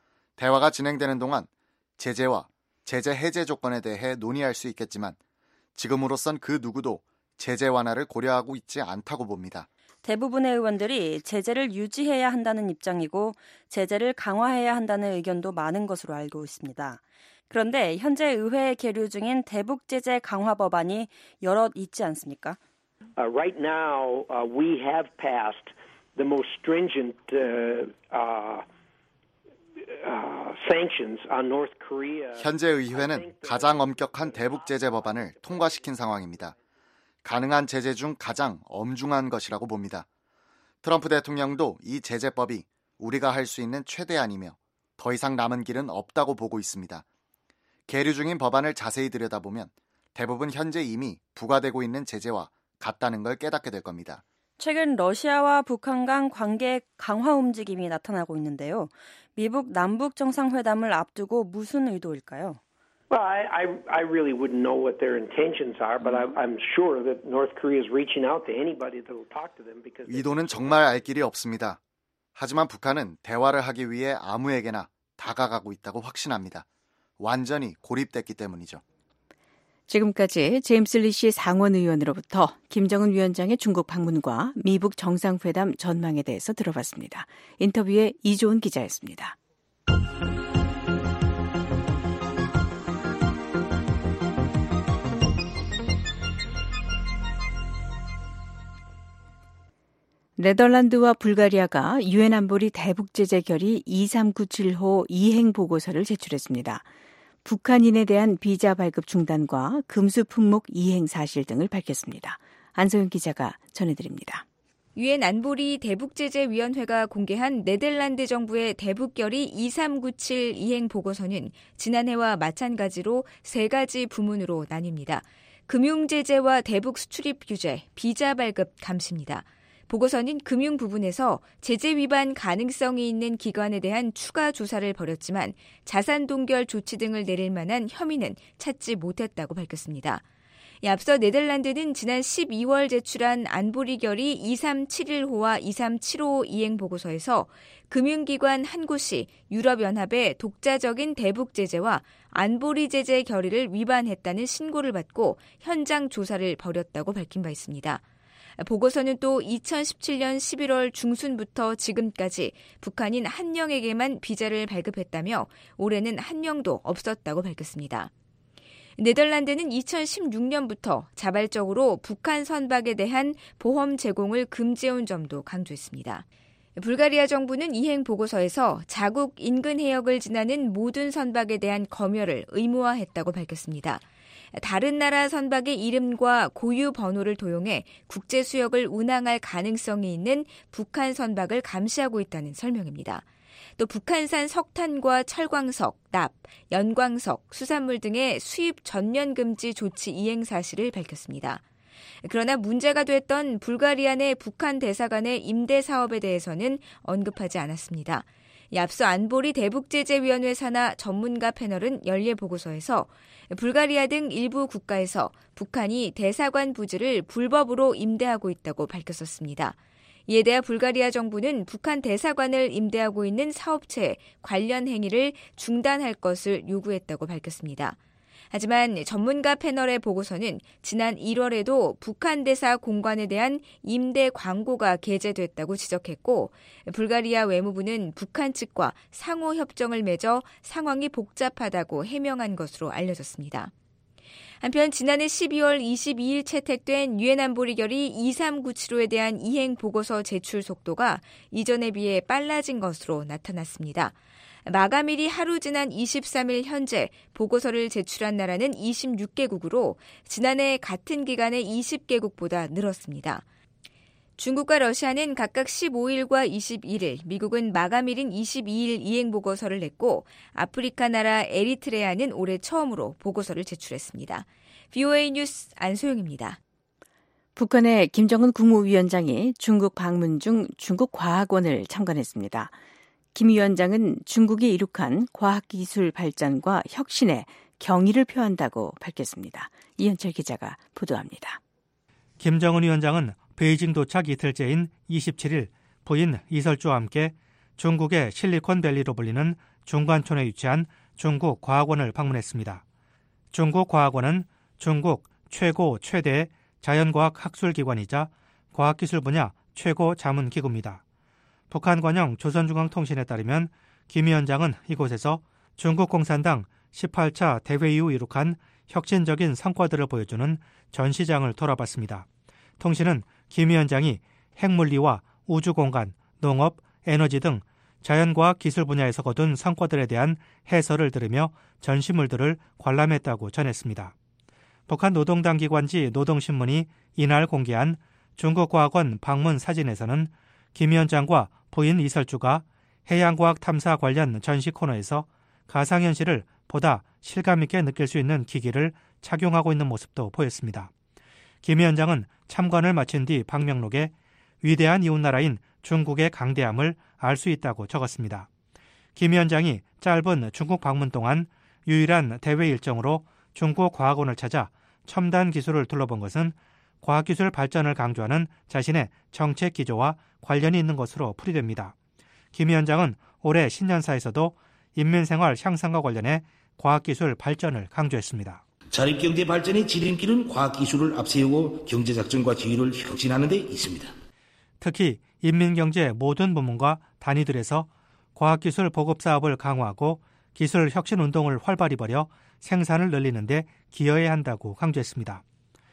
대화가 진행되는 동안 제재와 제재 해제 조건에 대해 논의할 수 있겠지만 지금으로선 그 누구도 제재 완화를 고려하고 있지 않다고 봅니다. 대부분의 의원들이 제재를 유지해야 한다는 입장이고 제재를 강화해야 한다는 의견도 많은 것으로 알고 있습니다. 그런데 현재 의회에 계류 중인 대북 제재 강화 법안이 여럿 있지 않습니까? Uh, right now, uh, we have passed the most stringent uh, uh, uh, sanctions on North Korea. 현재 의회는 가장 엄격한 대북 제재 법안을 통과시킨 상황입니다. 가능한 제재 중 가장 엄중한 것이라고 봅니다. 트럼프 대통령도 이 제재법이 우리가 할 수 있는 최대한이며 더 이상 남은 길은 없다고 보고 있습니다. 계류 중인 법안을 자세히 들여다보면 대부분 현재 이미 부과되고 있는 제재와 같다는 걸 깨닫게 될 겁니다. 최근 러시아와 북한 간 관계 강화 움직임이 나타나고 있는데요. 미북 남북 정상회담을 앞두고 무슨 의도일까요? Well, I, I, I really wouldn't know what their intentions are, but I, I'm sure that North Korea is reaching out to anybody that will talk to them because. 의도는 정말 알 길이 없습니다. 하지만 북한은 대화를 하기 위해 아무에게나 다가가고 있다고 확신합니다. 완전히 고립됐기 때문이죠. 지금까지 제임스 리시 상원 의원으로부터 김정은 위원장의 중국 방문과 미북 정상회담 전망에 대해서 들어봤습니다. 인터뷰에 이조은 기자였습니다. 네덜란드와 불가리아가 유엔 안보리 대북 제재 결의 이삼구칠 호 이행 보고서를 제출했습니다. 북한인에 대한 비자 발급 중단과 금수 품목 이행 사실 등을 밝혔습니다. 안소영 기자가 전해드립니다. 유엔 안보리 대북제재위원회가 공개한 네덜란드 정부의 대북결의 이삼구칠 이행 보고서는 지난해와 마찬가지로 세 가지 부문으로 나뉩니다. 금융제재와 대북 수출입 규제, 비자 발급 감시입니다. 보고서는 금융 부분에서 제재 위반 가능성이 있는 기관에 대한 추가 조사를 벌였지만 자산 동결 조치 등을 내릴 만한 혐의는 찾지 못했다고 밝혔습니다. 앞서 네덜란드는 지난 십이월 제출한 안보리 결의 이삼칠일 호와 이삼칠오 이행 보고서에서 금융기관 한 곳이 유럽연합의 독자적인 대북 제재와 안보리 제재 결의를 위반했다는 신고를 받고 현장 조사를 벌였다고 밝힌 바 있습니다. 보고서는 또 이천십칠년 십일월 중순부터 지금까지 북한인 한 명에게만 비자를 발급했다며 올해는 한 명도 없었다고 밝혔습니다. 네덜란드는 이천십육년부터 자발적으로 북한 선박에 대한 보험 제공을 금지해온 점도 강조했습니다. 불가리아 정부는 이행 보고서에서 자국 인근 해역을 지나는 모든 선박에 대한 검열을 의무화했다고 밝혔습니다. 다른 나라 선박의 이름과 고유 번호를 도용해 국제 수역을 운항할 가능성이 있는 북한 선박을 감시하고 있다는 설명입니다. 또 북한산 석탄과 철광석, 납, 연광석, 수산물 등의 수입 전면 금지 조치 이행 사실을 밝혔습니다. 그러나 문제가 됐던 불가리아 내 북한 대사관의 임대 사업에 대해서는 언급하지 않았습니다. 앞서 안보리 대북제재위원회 산하 전문가 패널은 연례 보고서에서 불가리아 등 일부 국가에서 북한이 대사관 부지를 불법으로 임대하고 있다고 밝혔었습니다. 이에 대해 불가리아 정부는 북한 대사관을 임대하고 있는 사업체의 관련 행위를 중단할 것을 요구했다고 밝혔습니다. 하지만 전문가 패널의 보고서는 지난 일월에도 북한 대사 공관에 대한 임대 광고가 게재됐다고 지적했고 불가리아 외무부는 북한 측과 상호 협정을 맺어 상황이 복잡하다고 해명한 것으로 알려졌습니다. 한편 지난해 십이월 이십이일 채택된 유엔 안보리 결의 이삼구칠호에 대한 이행 보고서 제출 속도가 이전에 비해 빨라진 것으로 나타났습니다. 마감일이 하루 지난 이십삼일 현재 보고서를 제출한 나라는 이십육개국으로 지난해 같은 기간의 이십개국보다 늘었습니다. 중국과 러시아는 각각 십오일과 이십일일, 미국은 마감일인 이십이일 이행 보고서를 냈고 아프리카 나라 에리트레아는 올해 처음으로 보고서를 제출했습니다. 브이오에이 뉴스 안소영입니다. 북한의 김정은 국무위원장이 중국 방문 중 중국 과학원을 참관했습니다. 김 위원장은 중국이 이룩한 과학기술 발전과 혁신에 경의를 표한다고 밝혔습니다. 이현철 기자가 보도합니다. 김정은 위원장은 베이징 도착 이틀째인 이십칠일 부인 이설주와 함께 중국의 실리콘밸리로 불리는 중관촌에 위치한 중국 과학원을 방문했습니다. 중국 과학원은 중국 최고 최대 자연과학 학술기관이자 과학기술 분야 최고 자문기구입니다. 북한 관영 조선중앙통신에 따르면 김 위원장은 이곳에서 중국 공산당 십팔차 대회 이후 이룩한 혁신적인 성과들을 보여주는 전시장을 돌아봤습니다. 통신은 김 위원장이 핵물리와 우주공간, 농업, 에너지 등 자연과학 기술 분야에서 거둔 성과들에 대한 해설을 들으며 전시물들을 관람했다고 전했습니다. 북한 노동당 기관지 노동신문이 이날 공개한 중국과학원 방문 사진에서는 김 위원장과 부인 이설주가 해양과학 탐사 관련 전시 코너에서 가상현실을 보다 실감있게 느낄 수 있는 기기를 착용하고 있는 모습도 보였습니다. 김 위원장은 참관을 마친 뒤 방명록에 위대한 이웃나라인 중국의 강대함을 알 수 있다고 적었습니다. 김 위원장이 짧은 중국 방문 동안 유일한 대외 일정으로 중국 과학원을 찾아 첨단 기술을 둘러본 것은 과학기술 발전을 강조하는 자신의 정책 기조와 관련이 있는 것으로 풀이됩니다. 김 위원장은 올해 신년사에서도 인민생활 향상과 관련해 과학기술 발전을 강조했습니다. 자립경제 발전의 지름길은 과학기술을 앞세우고 경제작전과 지휘를 혁신하는 데 있습니다. 특히 인민경제 모든 부문과 단위들에서 과학기술 보급사업을 강화하고 기술 혁신운동을 활발히 벌여 생산을 늘리는 데 기여해야 한다고 강조했습니다.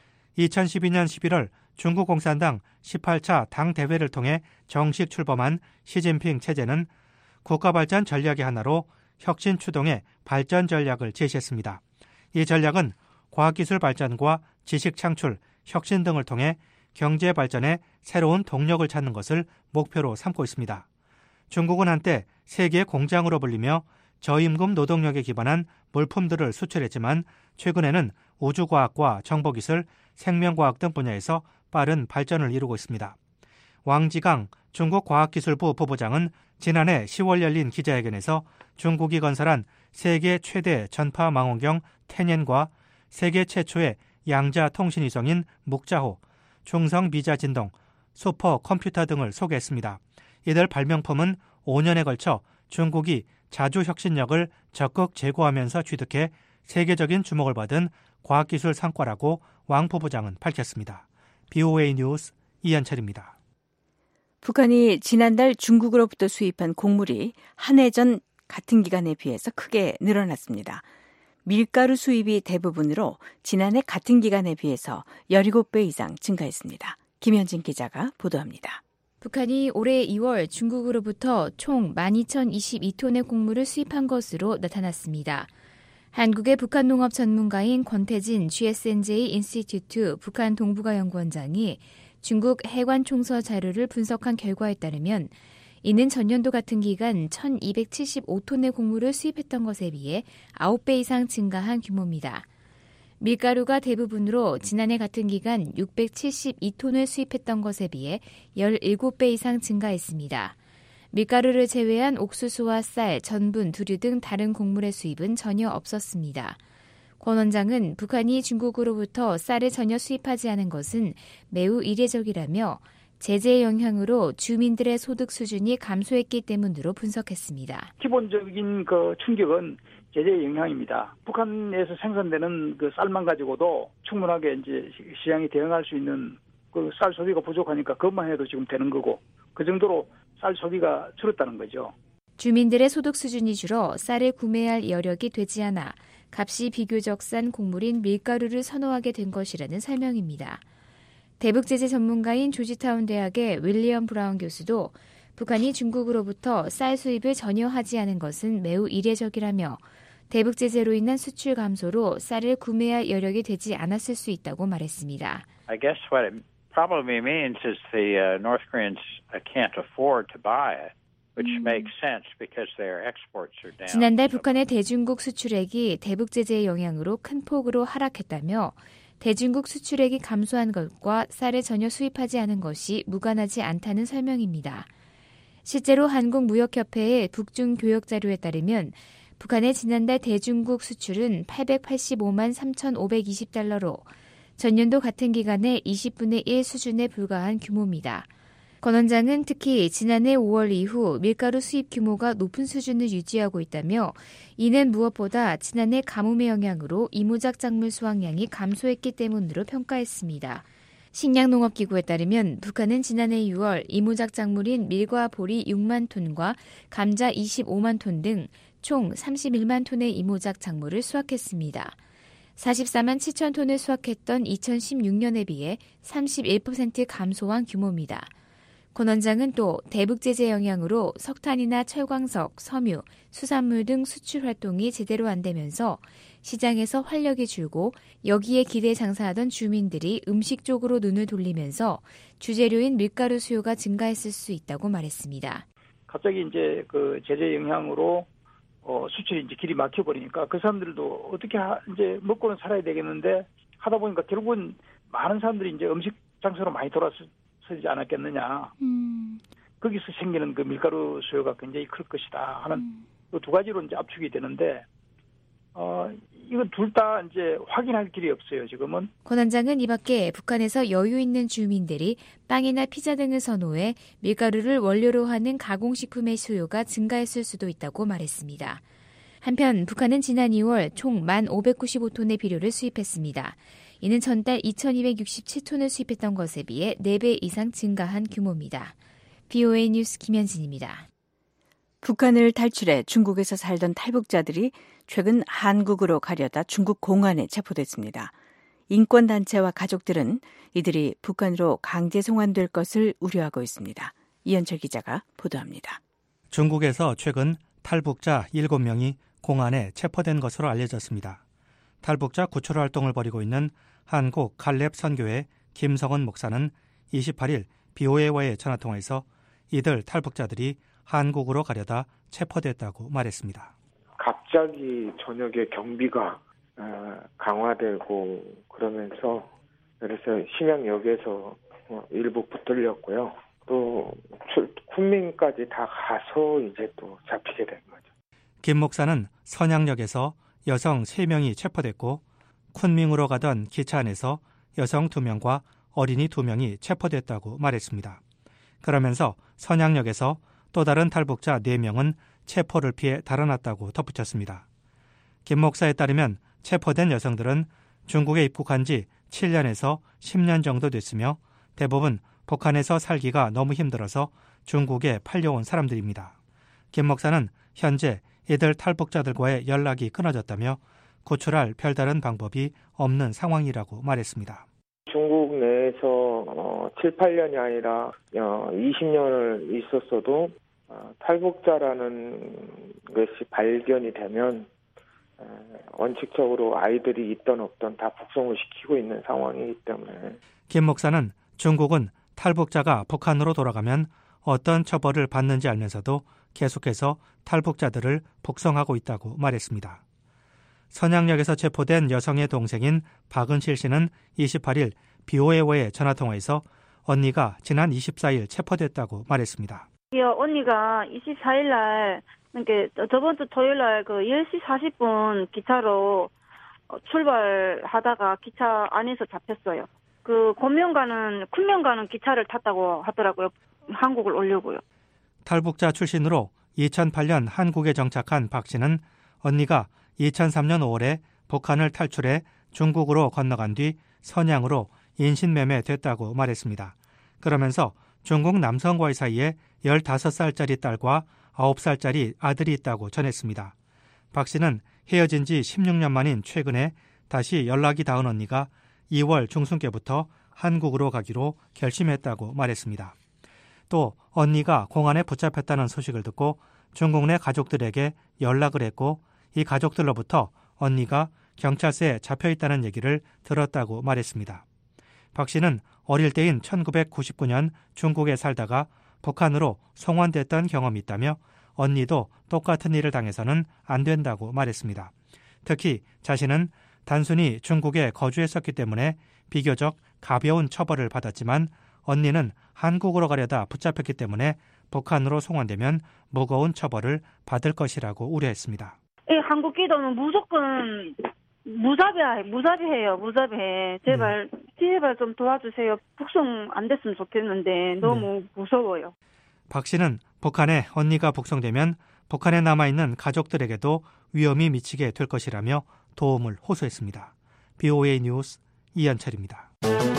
이천십이년 십일월 중국 공산당 십팔차 당대회를 통해 정식 출범한 시진핑 체제는 국가발전 전략의 하나로 혁신 추동의 발전 전략을 제시했습니다. 이 전략은 과학기술 발전과 지식 창출, 혁신 등을 통해 경제 발전에 새로운 동력을 찾는 것을 목표로 삼고 있습니다. 중국은 한때 세계 공장으로 불리며 저임금 노동력에 기반한 물품들을 수출했지만 최근에는 우주과학과 정보기술, 생명과학 등 분야에서 빠른 발전을 이루고 있습니다. 왕지강 중국과학기술부 부부장은 지난해 시월 열린 기자회견에서 중국이 건설한 세계 최대 전파 망원경 텐옌과 세계 최초의 양자 통신위성인 묵자호, 중성 미자 진동, 슈퍼 컴퓨터 등을 소개했습니다. 이들 발명품은 오 년에 걸쳐 중국이 자주혁신력을 적극 제고하면서 취득해 세계적인 주목을 받은 과학기술 성과라고 왕 부부장은 밝혔습니다. 비오에이 뉴스 이현철입니다. 북한이 지난달 중국으로부터 수입한 곡물이 한 해 전 같은 기간에 비해서 크게 늘어났습니다. 밀가루 수입이 대부분으로 지난해 같은 기간에 비해서 열일곱 배 이상 증가했습니다. 김현진 기자가 보도합니다. 북한이 올해 이월 중국으로부터 총 만 이천이십이 톤의 곡물을 수입한 것으로 나타났습니다. 한국의 북한 농업 전문가인 권태진 지에스엔제이 인스티튜트 북한 동북아 연구원장이 중국 해관 총서 자료를 분석한 결과에 따르면 이는 전년도 같은 기간 천이백칠십오 톤의 곡물을 수입했던 것에 비해 아홉 배 이상 증가한 규모입니다. 밀가루가 대부분으로 지난해 같은 기간 육백칠십이 톤을 수입했던 것에 비해 열일곱 배 이상 증가했습니다. 밀가루를 제외한 옥수수와 쌀, 전분, 두류 등 다른 곡물의 수입은 전혀 없었습니다. 권 원장은 북한이 중국으로부터 쌀을 전혀 수입하지 않은 것은 매우 이례적이라며 제재의 영향으로 주민들의 소득 수준이 감소했기 때문으로 분석했습니다. 기본적인 그 충격은 제재의 영향입니다. 북한에서 생산되는 그 쌀만 가지고도 충분하게 이제 시장에 대응할 수 있는 그 쌀 소비가 부족하니까 그것만 해도 지금 되는 거고 그 정도로 쌀 소비가 줄었다는 거죠. 주민들의 소득 수준이 줄어 쌀을 구매할 여력이 되지 않아 값이 비교적 싼 곡물인 밀가루를 선호하게 된 것이라는 설명입니다. 대북제재 전문가인 조지타운 대학의 윌리엄 브라운 교수도 북한이 중국으로부터 쌀 수입을 전혀 하지 않은 것은 매우 이례적이라며 대북제재로 인한 수출 감소로 쌀을 구매할 여력이 되지 않았을 수 있다고 말했습니다. I guess what it probably means is the uh, North Koreans can't afford to buy it, which 음. makes sense because their exports are down. 지난달 북한의 대중국 수출액이 대북제재의 영향으로 큰 폭으로 하락했다며 대중국 수출액이 감소한 것과 쌀을 전혀 수입하지 않은 것이 무관하지 않다는 설명입니다. 실제로 한국무역협회의 북중 교역 자료에 따르면 북한의 지난달 대중국 수출은 팔백팔십오만 삼천오백이십 달러로 전년도 같은 기간의 이십분의 일 수준에 불과한 규모입니다. 권 원장은 특히 지난해 오월 이후 밀가루 수입 규모가 높은 수준을 유지하고 있다며 이는 무엇보다 지난해 가뭄의 영향으로 이모작 작물 수확량이 감소했기 때문으로 평가했습니다. 식량농업기구에 따르면 북한은 지난해 유월 이모작 작물인 밀과 보리 육만 톤과 감자 이십오만 톤 등 총 삼십일만 톤의 이모작 작물을 수확했습니다. 사십사만 칠천 톤을 수확했던 이천십육 년에 비해 삼십일 퍼센트 감소한 규모입니다. 권 원장은 또 대북제재 영향으로 석탄이나 철광석, 섬유, 수산물 등 수출 활동이 제대로 안 되면서 시장에서 활력이 줄고 여기에 기대 장사하던 주민들이 음식 쪽으로 눈을 돌리면서 주재료인 밀가루 수요가 증가했을 수 있다고 말했습니다. 갑자기 이제 그 제재 영향으로 어, 수출이 이제 길이 막혀버리니까 그 사람들도 어떻게 하, 이제 먹고는 살아야 되겠는데 하다 보니까 결국은 많은 사람들이 이제 음식 장소로 많이 돌아서지 않았겠느냐. 음. 거기서 생기는 그 밀가루 수요가 굉장히 클 것이다 하는 음. 그 두 가지로 이제 압축이 되는데 어, 이건 둘 다 이제 확인할 길이 없어요, 지금은. 권 원장은 이 밖에 북한에서 여유 있는 주민들이 빵이나 피자 등을 선호해 밀가루를 원료로 하는 가공식품의 수요가 증가했을 수도 있다고 말했습니다. 한편 북한은 지난 이월 총 만 오백구십오 톤의 비료를 수입했습니다. 이는 전달 이천이백육십칠 톤을 수입했던 것에 비해 네 배 이상 증가한 규모입니다. 비오에이 뉴스 김현진입니다. 북한을 탈출해 중국에서 살던 탈북자들이 최근 한국으로 가려다 중국 공안에 체포됐습니다. 인권단체와 가족들은 이들이 북한으로 강제 송환될 것을 우려하고 있습니다. 이현철 기자가 보도합니다. 중국에서 최근 탈북자 일곱 명이 공안에 체포된 것으로 알려졌습니다. 탈북자 구출 활동을 벌이고 있는 한국 칼렙 선교회 김성은 목사는 이십팔일 비오에이와의 전화통화에서 이들 탈북자들이 한국으로 가려다 체포됐다고 말했습니다. 갑자기 저녁에 경비가 강화되고 그러면서 그래서 심양역에서 일부 붙들렸고요. 또 쿤밍까지 다 가서 이제 또 잡히게 된 거죠. 김 목사는 선양역에서 여성 세 명이 체포됐고 쿤밍으로 가던 기차 안에서 여성 두 명과 어린이 두 명이 체포됐다고 말했습니다. 그러면서 선양역에서 또 다른 탈북자 네 명은 체포를 피해 달아났다고 덧붙였습니다. 김 목사에 따르면 체포된 여성들은 중국에 입국한 지 칠 년에서 십 년 정도 됐으며 대부분 북한에서 살기가 너무 힘들어서 중국에 팔려온 사람들입니다. 김 목사는 현재 이들 탈북자들과의 연락이 끊어졌다며 구출할 별다른 방법이 없는 상황이라고 말했습니다. 중국 내에서 칠, 팔 년이 아니라 이십 년을 있었어도 탈북자라는 것이 발견이 되면 원칙적으로 아이들이 있던 없던 다 북송을 시키고 있는 상황이기 때문에. 김 목사는 중국은 탈북자가 북한으로 돌아가면 어떤 처벌을 받는지 알면서도 계속해서 탈북자들을 북송하고 있다고 말했습니다. 선양역에서 체포된 여성의 동생인 박은실 씨는 이십팔일 비오에이와의 전화통화에서 언니가 지난 이십사일 체포됐다고 말했습니다. 언니가 이십사일 날 그러니까 저번 주 토요일 날 그 열 시 사십 분 기차로 출발하다가 기차 안에서 잡혔어요. 그 곤면 가는 쿤면 가는 기차를 탔다고 하더라고요. 한국을 오려고요. 탈북자 출신으로 이천팔년 한국에 정착한 박 씨는 언니가 이천삼년 오월에 북한을 탈출해 중국으로 건너간 뒤 선양으로 인신매매됐다고 말했습니다. 그러면서 중국 남성과의 사이에 열다섯 살짜리 딸과 아홉 살짜리 아들이 있다고 전했습니다. 박 씨는 헤어진 지 십육 년 만인 최근에 다시 연락이 닿은 언니가 이월 중순께부터 한국으로 가기로 결심했다고 말했습니다. 또 언니가 공안에 붙잡혔다는 소식을 듣고 중국 내 가족들에게 연락을 했고 이 가족들로부터 언니가 경찰서에 잡혀있다는 얘기를 들었다고 말했습니다. 박 씨는 어릴 때인 천구백구십구년 중국에 살다가 북한으로 송환됐던 경험이 있다며 언니도 똑같은 일을 당해서는 안 된다고 말했습니다. 특히 자신은 단순히 중국에 거주했었기 때문에 비교적 가벼운 처벌을 받았지만 언니는 한국으로 가려다 붙잡혔기 때문에 북한으로 송환되면 무거운 처벌을 받을 것이라고 우려했습니다. 예, 한국 기도는 무조건 무자비해, 무자비해요, 무자비해. 제발, 네. 제발 좀 도와주세요. 북송 안 됐으면 좋겠는데 너무 네. 무서워요. 박 씨는 북한에 언니가 북송되면 북한에 남아있는 가족들에게도 위험이 미치게 될 것이라며 도움을 호소했습니다. 비오에이 뉴스 이현철입니다.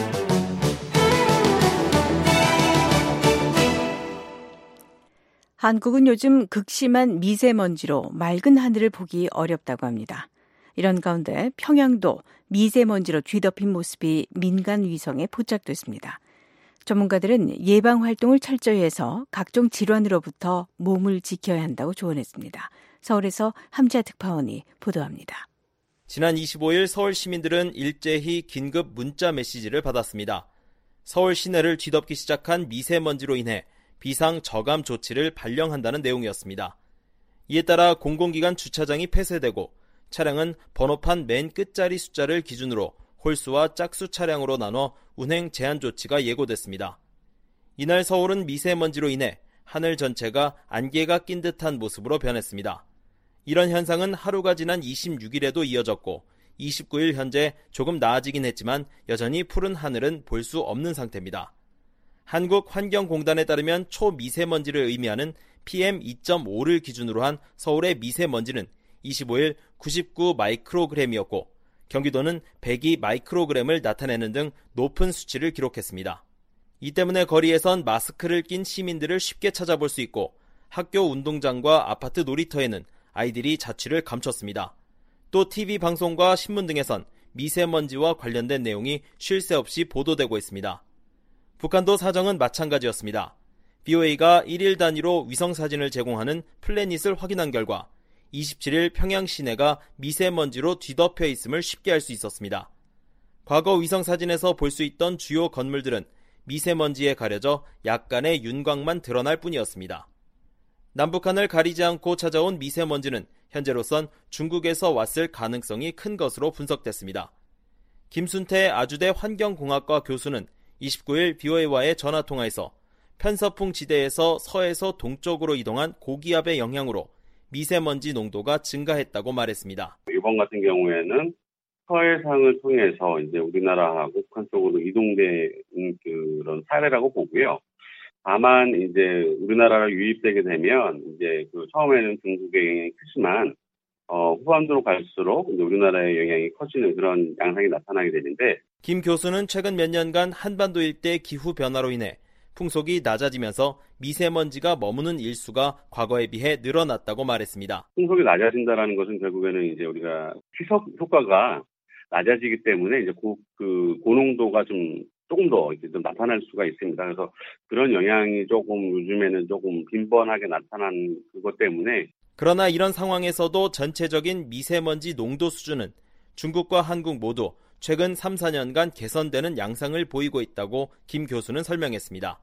한국은 요즘 극심한 미세먼지로 맑은 하늘을 보기 어렵다고 합니다. 이런 가운데 평양도 미세먼지로 뒤덮인 모습이 민간 위성에 포착됐습니다. 전문가들은 예방 활동을 철저히 해서 각종 질환으로부터 몸을 지켜야 한다고 조언했습니다. 서울에서 함지아 특파원이 보도합니다. 지난 이십오일 서울 시민들은 일제히 긴급 문자 메시지를 받았습니다. 서울 시내를 뒤덮기 시작한 미세먼지로 인해 비상 저감 조치를 발령한다는 내용이었습니다. 이에 따라 공공기관 주차장이 폐쇄되고 차량은 번호판 맨 끝자리 숫자를 기준으로 홀수와 짝수 차량으로 나눠 운행 제한 조치가 예고됐습니다. 이날 서울은 미세먼지로 인해 하늘 전체가 안개가 낀 듯한 모습으로 변했습니다. 이런 현상은 하루가 지난 이십육일에도 이어졌고 이십구일 현재 조금 나아지긴 했지만 여전히 푸른 하늘은 볼 수 없는 상태입니다. 한국환경공단에 따르면 초미세먼지를 의미하는 피엠 이점오를 기준으로 한 서울의 미세먼지는 이십오일 구십구 마이크로그램이었고 경기도는 백이 마이크로그램을 나타내는 등 높은 수치를 기록했습니다. 이 때문에 거리에선 마스크를 낀 시민들을 쉽게 찾아볼 수 있고 학교 운동장과 아파트 놀이터에는 아이들이 자취를 감췄습니다. 또 티비 방송과 신문 등에선 미세먼지와 관련된 내용이 쉴 새 없이 보도되고 있습니다. 북한도 사정은 마찬가지였습니다. 비오에이가 일일 단위로 위성사진을 제공하는 플래닛을 확인한 결과 이십칠일 평양 시내가 미세먼지로 뒤덮여 있음을 쉽게 알 수 있었습니다. 과거 위성사진에서 볼 수 있던 주요 건물들은 미세먼지에 가려져 약간의 윤곽만 드러날 뿐이었습니다. 남북한을 가리지 않고 찾아온 미세먼지는 현재로선 중국에서 왔을 가능성이 큰 것으로 분석됐습니다. 김순태 아주대 환경공학과 교수는 이십구일 비오에이와의 전화통화에서 편서풍 지대에서 서에서 동쪽으로 이동한 고기압의 영향으로 미세먼지 농도가 증가했다고 말했습니다. 이번 같은 경우에는 서해상을 통해서 이제 우리나라하고 북한 쪽으로 이동된 그런 사례라고 보고요. 다만 이제 우리나라로 유입되게 되면 이제 그 처음에는 중국의 영향이 크지만 어, 후반부로 갈수록 이제 우리나라의 영향이 커지는 그런 양상이 나타나게 되는데, 김 교수는 최근 몇 년간 한반도 일대 기후 변화로 인해 풍속이 낮아지면서 미세먼지가 머무는 일수가 과거에 비해 늘어났다고 말했습니다. 풍속이 낮아진다라는 것은 결국에는 이제 우리가 희석 효과가 낮아지기 때문에 이제 고, 그 고농도가 좀 조금 더 이제 좀 나타날 수가 있습니다. 그래서 그런 영향이 조금 요즘에는 조금 빈번하게 나타난 그것 때문에. 그러나 이런 상황에서도 전체적인 미세먼지 농도 수준은 중국과 한국 모두 최근 삼, 사 년간 개선되는 양상을 보이고 있다고 김 교수는 설명했습니다.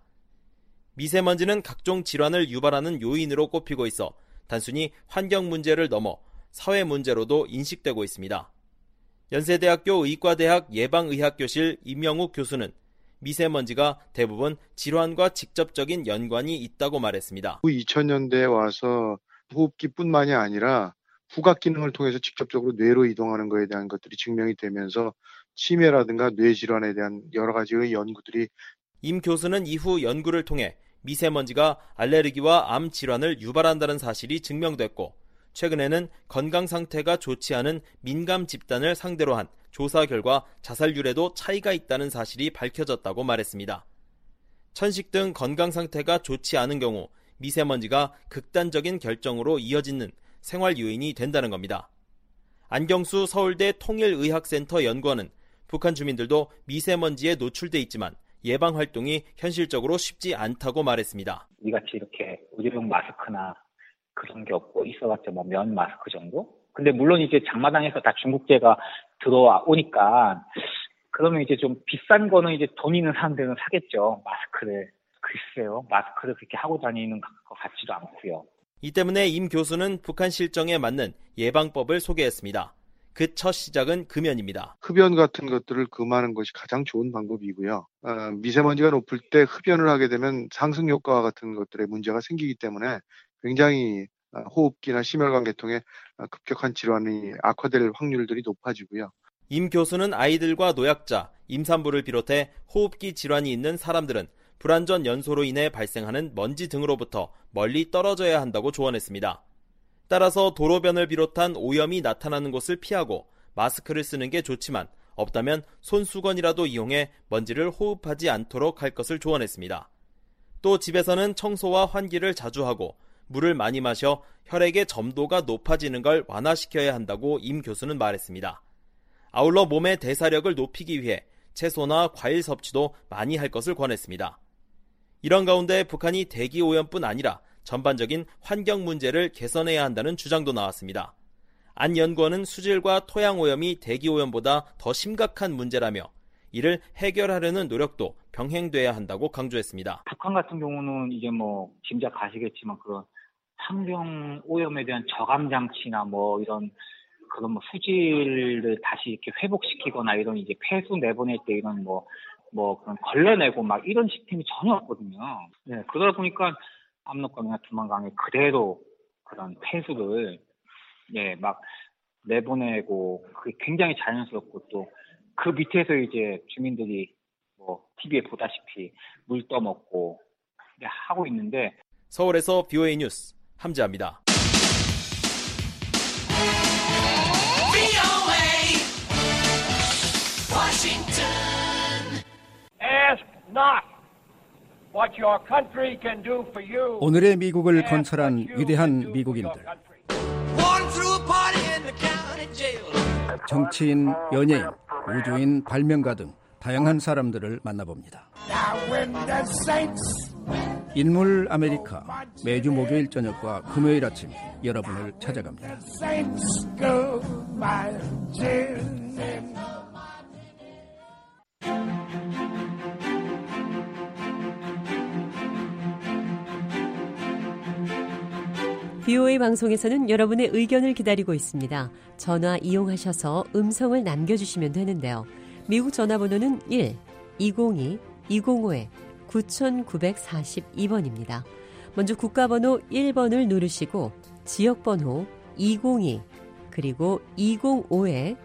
미세먼지는 각종 질환을 유발하는 요인으로 꼽히고 있어 단순히 환경 문제를 넘어 사회 문제로도 인식되고 있습니다. 연세대학교 의과대학 예방의학교실 임영욱 교수는 미세먼지가 대부분 질환과 직접적인 연관이 있다고 말했습니다. 이천 년대에 와서 호흡기뿐만이 아니라 후각 기능을 통해서 직접적으로 뇌로 이동하는 것에 대한 것들이 증명이 되면서 치매라든가 뇌질환에 대한 여러 가지의 연구들이. 임 교수는 이후 연구를 통해 미세먼지가 알레르기와 암 질환을 유발한다는 사실이 증명됐고, 최근에는 건강 상태가 좋지 않은 민감 집단을 상대로 한 조사 결과 자살률에도 차이가 있다는 사실이 밝혀졌다고 말했습니다. 천식 등 건강 상태가 좋지 않은 경우 미세먼지가 극단적인 결정으로 이어지는 생활 요인이 된다는 겁니다. 안경수 서울대 통일의학센터 연구원은 북한 주민들도 미세먼지에 노출돼 있지만 예방 활동이 현실적으로 쉽지 않다고 말했습니다. 이같이 이렇게 의료용 마스크나 그런 게 없고 있어봤자 뭐 면 마스크 정도? 근데 물론 이제 장마당에서 다 중국제가 들어오니까 그러면 이제 좀 비싼 거는 이제 돈 있는 사람들은 사겠죠. 마스크를. 글쎄요. 마스크를 그렇게 하고 다니는 것 같지도 않고요. 이 때문에 임 교수는 북한 실정에 맞는 예방법을 소개했습니다. 그 첫 시작은 금연입니다. 흡연 같은 것들을 금하는 것이 가장 좋은 방법이고요. 어, 미세먼지가 높을 때 흡연을 하게 되면 상승 효과와 같은 것들의 문제가 생기기 때문에 굉장히 호흡기나 심혈관 계통에 급격한 질환이 악화될 확률들이 높아지고요. 임 교수는 아이들과 노약자, 임산부를 비롯해 호흡기 질환이 있는 사람들은 불안전 연소로 인해 발생하는 먼지 등으로부터 멀리 떨어져야 한다고 조언했습니다. 따라서 도로변을 비롯한 오염이 나타나는 곳을 피하고 마스크를 쓰는 게 좋지만 없다면 손수건이라도 이용해 먼지를 호흡하지 않도록 할 것을 조언했습니다. 또 집에서는 청소와 환기를 자주 하고 물을 많이 마셔 혈액의 점도가 높아지는 걸 완화시켜야 한다고 임 교수는 말했습니다. 아울러 몸의 대사력을 높이기 위해 채소나 과일 섭취도 많이 할 것을 권했습니다. 이런 가운데 북한이 대기 오염뿐 아니라 전반적인 환경 문제를 개선해야 한다는 주장도 나왔습니다. 안 연구원은 수질과 토양 오염이 대기 오염보다 더 심각한 문제라며 이를 해결하려는 노력도 병행돼야 한다고 강조했습니다. 북한 같은 경우는 이제 뭐 짐작하시겠지만 그런 환경 오염에 대한 저감 장치나 뭐 이런 그런 뭐 수질을 다시 이렇게 회복시키거나 이런 이제 폐수 내보낼 때 이런 뭐 뭐 그런 걸러내고 막 이런 시스템이 전혀 없거든요. 네, 그러다 보니까 압록강이나 두만강에 그대로 그런 폐수를 예, 막 내보내고 그게 굉장히 자연스럽고 또 그 밑에서 이제 주민들이 뭐 티비에 보다시피 물 떠먹고 하고 있는데. 서울에서 비오에이 뉴스 함재합니다. 오늘의 미국을 건설한 위대한 미국인들. 정치인, 연예인, 우주인, 발명가 등 다양한 사람들을 만나봅니다. 인물 아메리카, 매주 목요일 저녁과 금요일 아침 여러분을 찾아갑니다. 비오에이 방송에서는 여러분의 의견을 기다리고 있습니다. 전화 이용하셔서 음성을 남겨주시면 되는데요. 미국 전화번호는 일 이공이 이공오 구구사이 번입니다. 먼저 국가번호 일 번을 누르시고 지역번호 이공이 그리고 이공오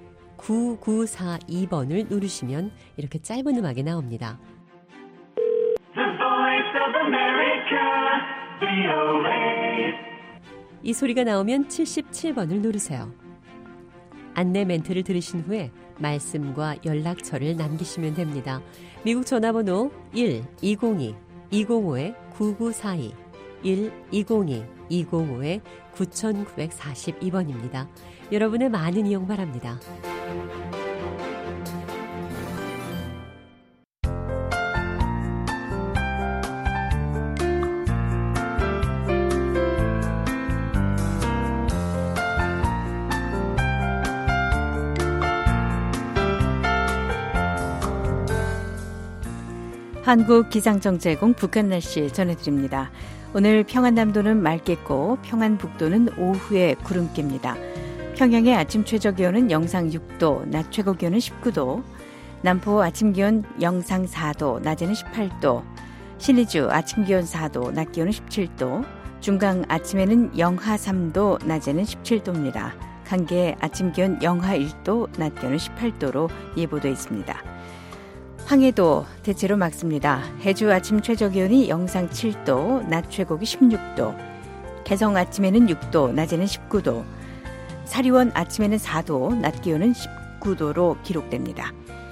구구사이 번을 누르시면 이렇게 짧은 음악이 나옵니다. The Voice of America, 비오에이. 이 소리가 나오면 칠십칠 번을 누르세요. 안내 멘트를 들으신 후에 말씀과 연락처를 남기시면 됩니다. 미국 전화번호 일 이공이 이공오 구구사이 일 이공이 이공오 구구사이 번입니다. 여러분의 많은 이용 바랍니다. 한국기상청제공 북한 날씨 전해드립니다. 오늘 평안남도는 맑겠고 평안북도는 오후에 구름기입니다. 평양의 아침 최저기온은 영상 육 도, 낮 최고기온은 십구 도, 남포 아침기온 영상 사 도, 낮에는 십팔 도, 신의주 아침기온 사 도, 낮기온은 십칠 도, 중강 아침에는 영하 삼 도, 낮에는 십칠 도입니다. 강계 아침기온 영하 일 도, 낮기온은 십팔 도로 예보되어 있습니다. 황해도 대체로 맑습니다. 해주 아침 최저기온이 영상 칠 도, 낮 최고기 십육 도, 개성 아침에는 육 도, 낮에는 십구 도, 사리원 아침에는 사 도, 낮 기온은 십구 도로 기록됩니다.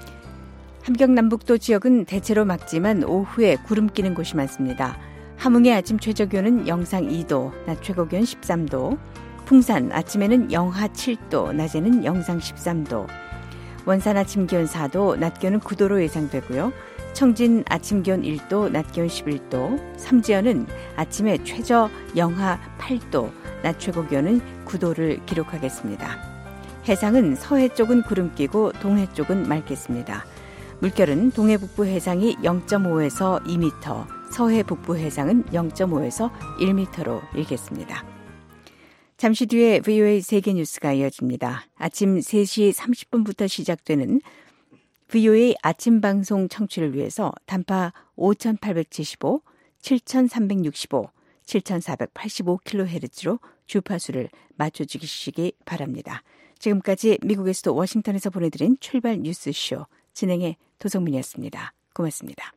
함경 남북도 지역은 대체로 맑지만 오후에 구름 끼는 곳이 많습니다. 함흥의 아침 최저기온은 영상 이 도, 낮 최고기온 십삼 도, 풍산 아침에는 영하 칠 도, 낮에는 영상 십삼 도, 원산 아침 기온 사 도, 낮 기온은 구 도로 예상되고요. 청진 아침 기온 일 도, 낮 기온 십일 도, 삼지연은 아침에 최저 영하 팔 도, 낮 최고 기온은 구 도를 기록하겠습니다. 해상은 서해 쪽은 구름 끼고 동해 쪽은 맑겠습니다. 물결은 동해 북부 해상이 영 점 오에서 이 미터, 서해 북부 해상은 영 점 오에서 일 미터로 일겠습니다. 잠시 뒤에 브이오에이 세계뉴스가 이어집니다. 아침 세 시 삼십 분부터 시작되는 브이오에이 아침 방송 청취를 위해서 단파 오천팔백칠십오, 칠천삼백육십오, 칠천사백팔십오 킬로헤르츠로 주파수를 맞춰주시기 바랍니다. 지금까지 미국의 수도 워싱턴에서 보내드린 출발 뉴스쇼 진행의 도성민이었습니다. 고맙습니다.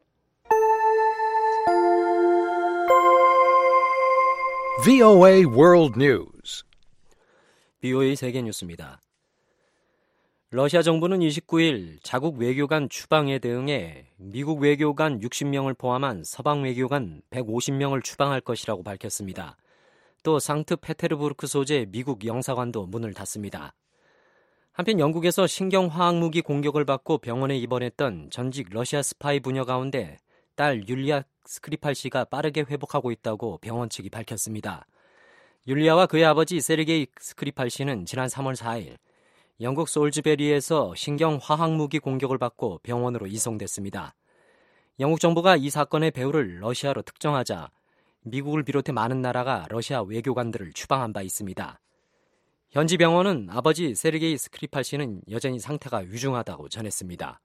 브이오에이 World News. 브이오에이 세계뉴스입니다. 러시아 정부는 이십구 일 자국 외교관 추방에 대응해 미국 외교관 육십 명을 포함한 서방 외교관 백오십 명을 추방할 것이라고 밝혔습니다. 또 상트페테르부르크 소재 미국 영사관도 문을 닫습니다. 한편 영국에서 신경화학무기 공격을 받고 병원에 입원했던 전직 러시아 스파이 부녀 가운데 딸 율리아 스크리팔 씨가 빠르게 회복하고 있다고 병원 측이 밝혔습니다. 율리아와 그의 아버지 세르게이 스크리팔 씨는 지난 삼월 사일 영국 솔즈베리에서 신경화학무기 공격을 받고 병원으로 이송됐습니다. 영국 정부가 이 사건의 배후를 러시아로 특정하자 미국을 비롯해 많은 나라가 러시아 외교관들을 추방한 바 있습니다. 현지 병원은 아버지 세르게이 스크리팔 씨는 여전히 상태가 위중하다고 전했습니다.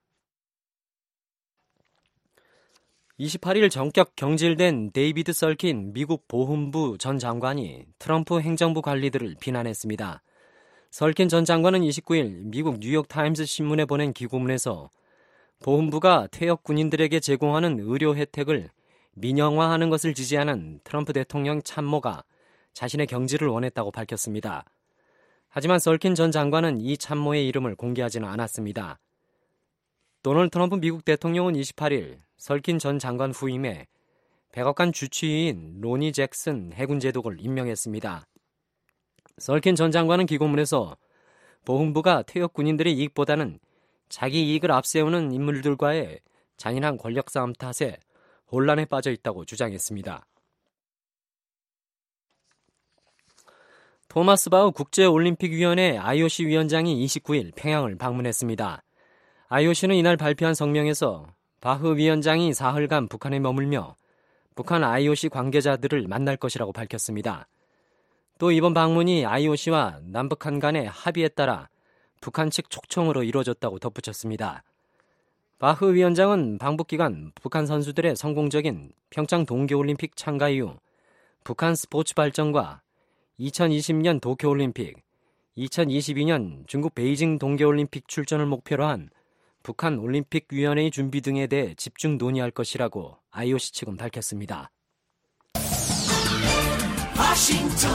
이십팔 일 전격 경질된 데이비드 설킨 미국 보훈부 전 장관이 트럼프 행정부 관리들을 비난했습니다. 설킨 전 장관은 이십구 일 미국 뉴욕타임스 신문에 보낸 기고문에서 보훈부가 퇴역 군인들에게 제공하는 의료 혜택을 민영화하는 것을 지지하는 트럼프 대통령 참모가 자신의 경질을 원했다고 밝혔습니다. 하지만 설킨 전 장관은 이 참모의 이름을 공개하지는 않았습니다. 도널드 트럼프 미국 대통령은 이십팔 일 설킨 전 장관 후임에 백악관 주치의인 로니 잭슨 해군 제독을 임명했습니다. 설킨 전 장관은 기고문에서 보훈부가 퇴역 군인들의 이익보다는 자기 이익을 앞세우는 인물들과의 잔인한 권력 싸움 탓에 혼란에 빠져 있다고 주장했습니다. 토마스 바흐 국제올림픽위원회 아이오씨 위원장이 이십구 일 평양을 방문했습니다. 아이오씨는 이날 발표한 성명에서 바흐 위원장이 사흘간 북한에 머물며 북한 아이오씨 관계자들을 만날 것이라고 밝혔습니다. 또 이번 방문이 아이오씨와 남북한 간의 합의에 따라 북한 측 촉청으로 이루어졌다고 덧붙였습니다. 바흐 위원장은 방북 기간 북한 선수들의 성공적인 평창 동계올림픽 참가 이후 북한 스포츠 발전과 이천이십 년 도쿄올림픽, 이천이십이 년 중국 베이징 동계올림픽 출전을 목표로 한 북한 올림픽위원회의 준비 등에 대해 집중 논의할 것이라고 아이오씨 측은 밝혔습니다. 워싱턴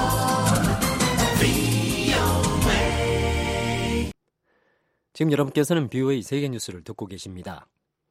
브이오에이 지금 여러분께서는 비오에이 세계뉴스를 듣고 계십니다.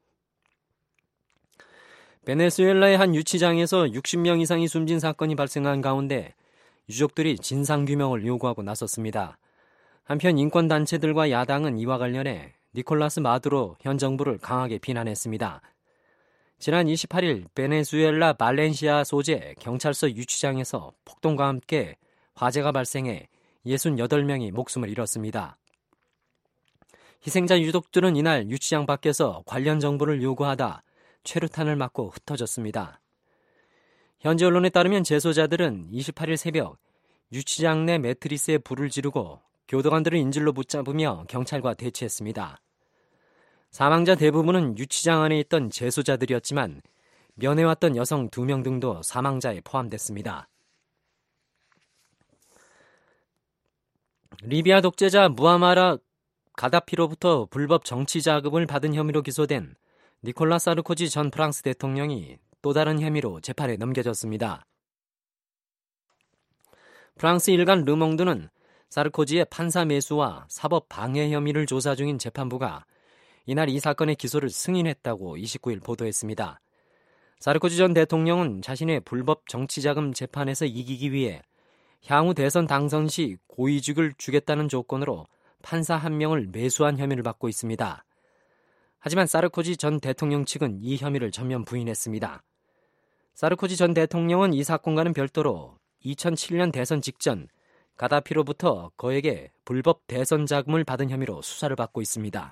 베네수엘라의 한 유치장에서 육십 명 이상이 숨진 사건이 발생한 가운데 유족들이 진상규명을 요구하고 나섰습니다. 한편 인권단체들과 야당은 이와 관련해 니콜라스 마두로 현 정부를 강하게 비난했습니다. 지난 이십팔 일 베네수엘라 발렌시아 소재 경찰서 유치장에서 폭동과 함께 화재가 발생해 육십팔 명이 목숨을 잃었습니다. 희생자 유족들은 이날 유치장 밖에서 관련 정보를 요구하다 최루탄을 맞고 흩어졌습니다. 현지 언론에 따르면 재소자들은 이십팔 일 새벽 유치장 내 매트리스에 불을 지르고 교도관들을 인질로 붙잡으며 경찰과 대치했습니다. 사망자 대부분은 유치장 안에 있던 재소자들이었지만 면회왔던 여성 두 명 등도 사망자에 포함됐습니다. 리비아 독재자 무아마라 가다피로부터 불법 정치 자금을 받은 혐의로 기소된 니콜라 사르코지 전 프랑스 대통령이 또 다른 혐의로 재판에 넘겨졌습니다. 프랑스 일간 르몽드는 사르코지의 판사 매수와 사법 방해 혐의를 조사 중인 재판부가 이날 이 사건의 기소를 승인했다고 이십구 일 보도했습니다. 사르코지 전 대통령은 자신의 불법 정치자금 재판에서 이기기 위해 향후 대선 당선 시 고위직을 주겠다는 조건으로 판사 한 명을 매수한 혐의를 받고 있습니다. 하지만 사르코지 전 대통령 측은 이 혐의를 전면 부인했습니다. 사르코지 전 대통령은 이 사건과는 별도로 이천칠 년 대선 직전 가다피로부터 그에게 불법 대선 자금을 받은 혐의로 수사를 받고 있습니다.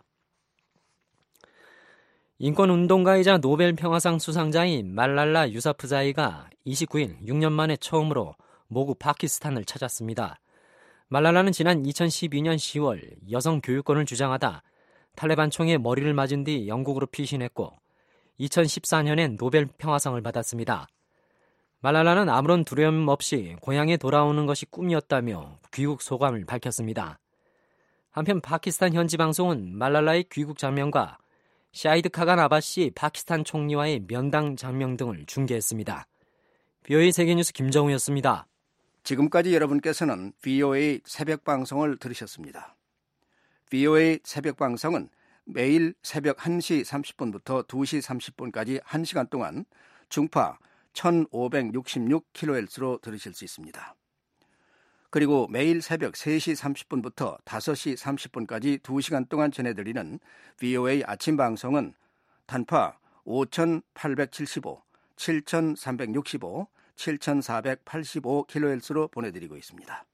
인권운동가이자 노벨 평화상 수상자인 말랄라 유사프자이가 이십구 일 육 년 만에 처음으로 모국 파키스탄을 찾았습니다. 말랄라는 지난 이천십이 년 시월 여성 교육권을 주장하다 탈레반 총에 머리를 맞은 뒤 영국으로 피신했고 이천십사 년엔 노벨 평화상을 받았습니다. 말랄라는 아무런 두려움 없이 고향에 돌아오는 것이 꿈이었다며 귀국 소감을 밝혔습니다. 한편 파키스탄 현지 방송은 말랄라의 귀국 장면과 샤이드 카간 아바시 파키스탄 총리와의 면담 장면 등을 중계했습니다. 비오에이 세계뉴스 김정우였습니다. 지금까지 여러분께서는 비오에이 새벽 방송을 들으셨습니다. 비오에이 새벽 방송은 매일 새벽 한 시 삼십 분부터 두 시 삼십 분까지 한 시간 동안 중파 천오백육십육 킬로헤르츠로 들으실 수 있습니다. 그리고 매일 새벽 세 시 삼십 분부터 다섯 시 삼십 분까지 두 시간 동안 전해드리는 비오에이 아침 방송은 단파 오천팔백칠십오, 칠천삼백육십오, 칠천사백팔십오 킬로헤르츠로 보내드리고 있습니다.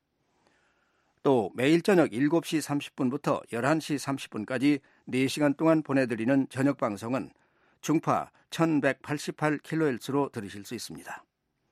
또 매일 저녁 일곱 시 삼십 분부터 열한 시 삼십 분까지 네 시간 동안 보내드리는 저녁 방송은 중파 천백팔십팔 킬로헤르츠로 들으실 수 있습니다.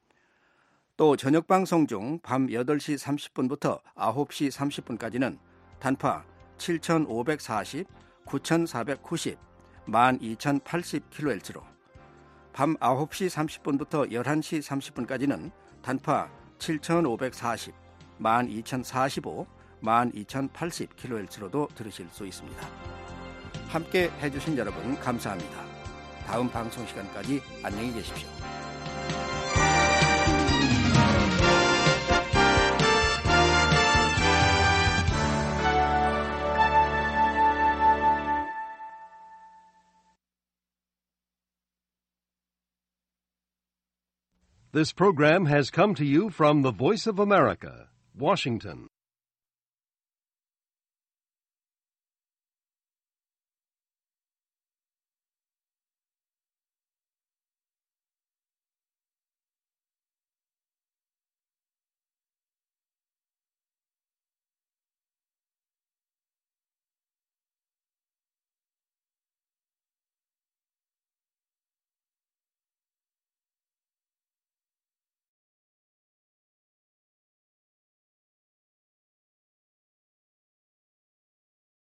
또 저녁 방송 중 밤 여덟 시 삼십 분부터 아홉 시 삼십 분까지는 단파 칠천오백사십, 구천사백구십, 만 이천팔십 킬로헤르츠로, 밤 아홉 시 삼십 분부터 열한 시 삼십 분까지는 단파 칠천오백사십, 만 이천사십오, 만 이천팔십 킬로헤르츠로도 들으실 수 있습니다. 함께 해주신 여러분 감사합니다. 다음 방송 시간까지 안녕히 계십시오. This program has come to you from the Voice of America, Washington.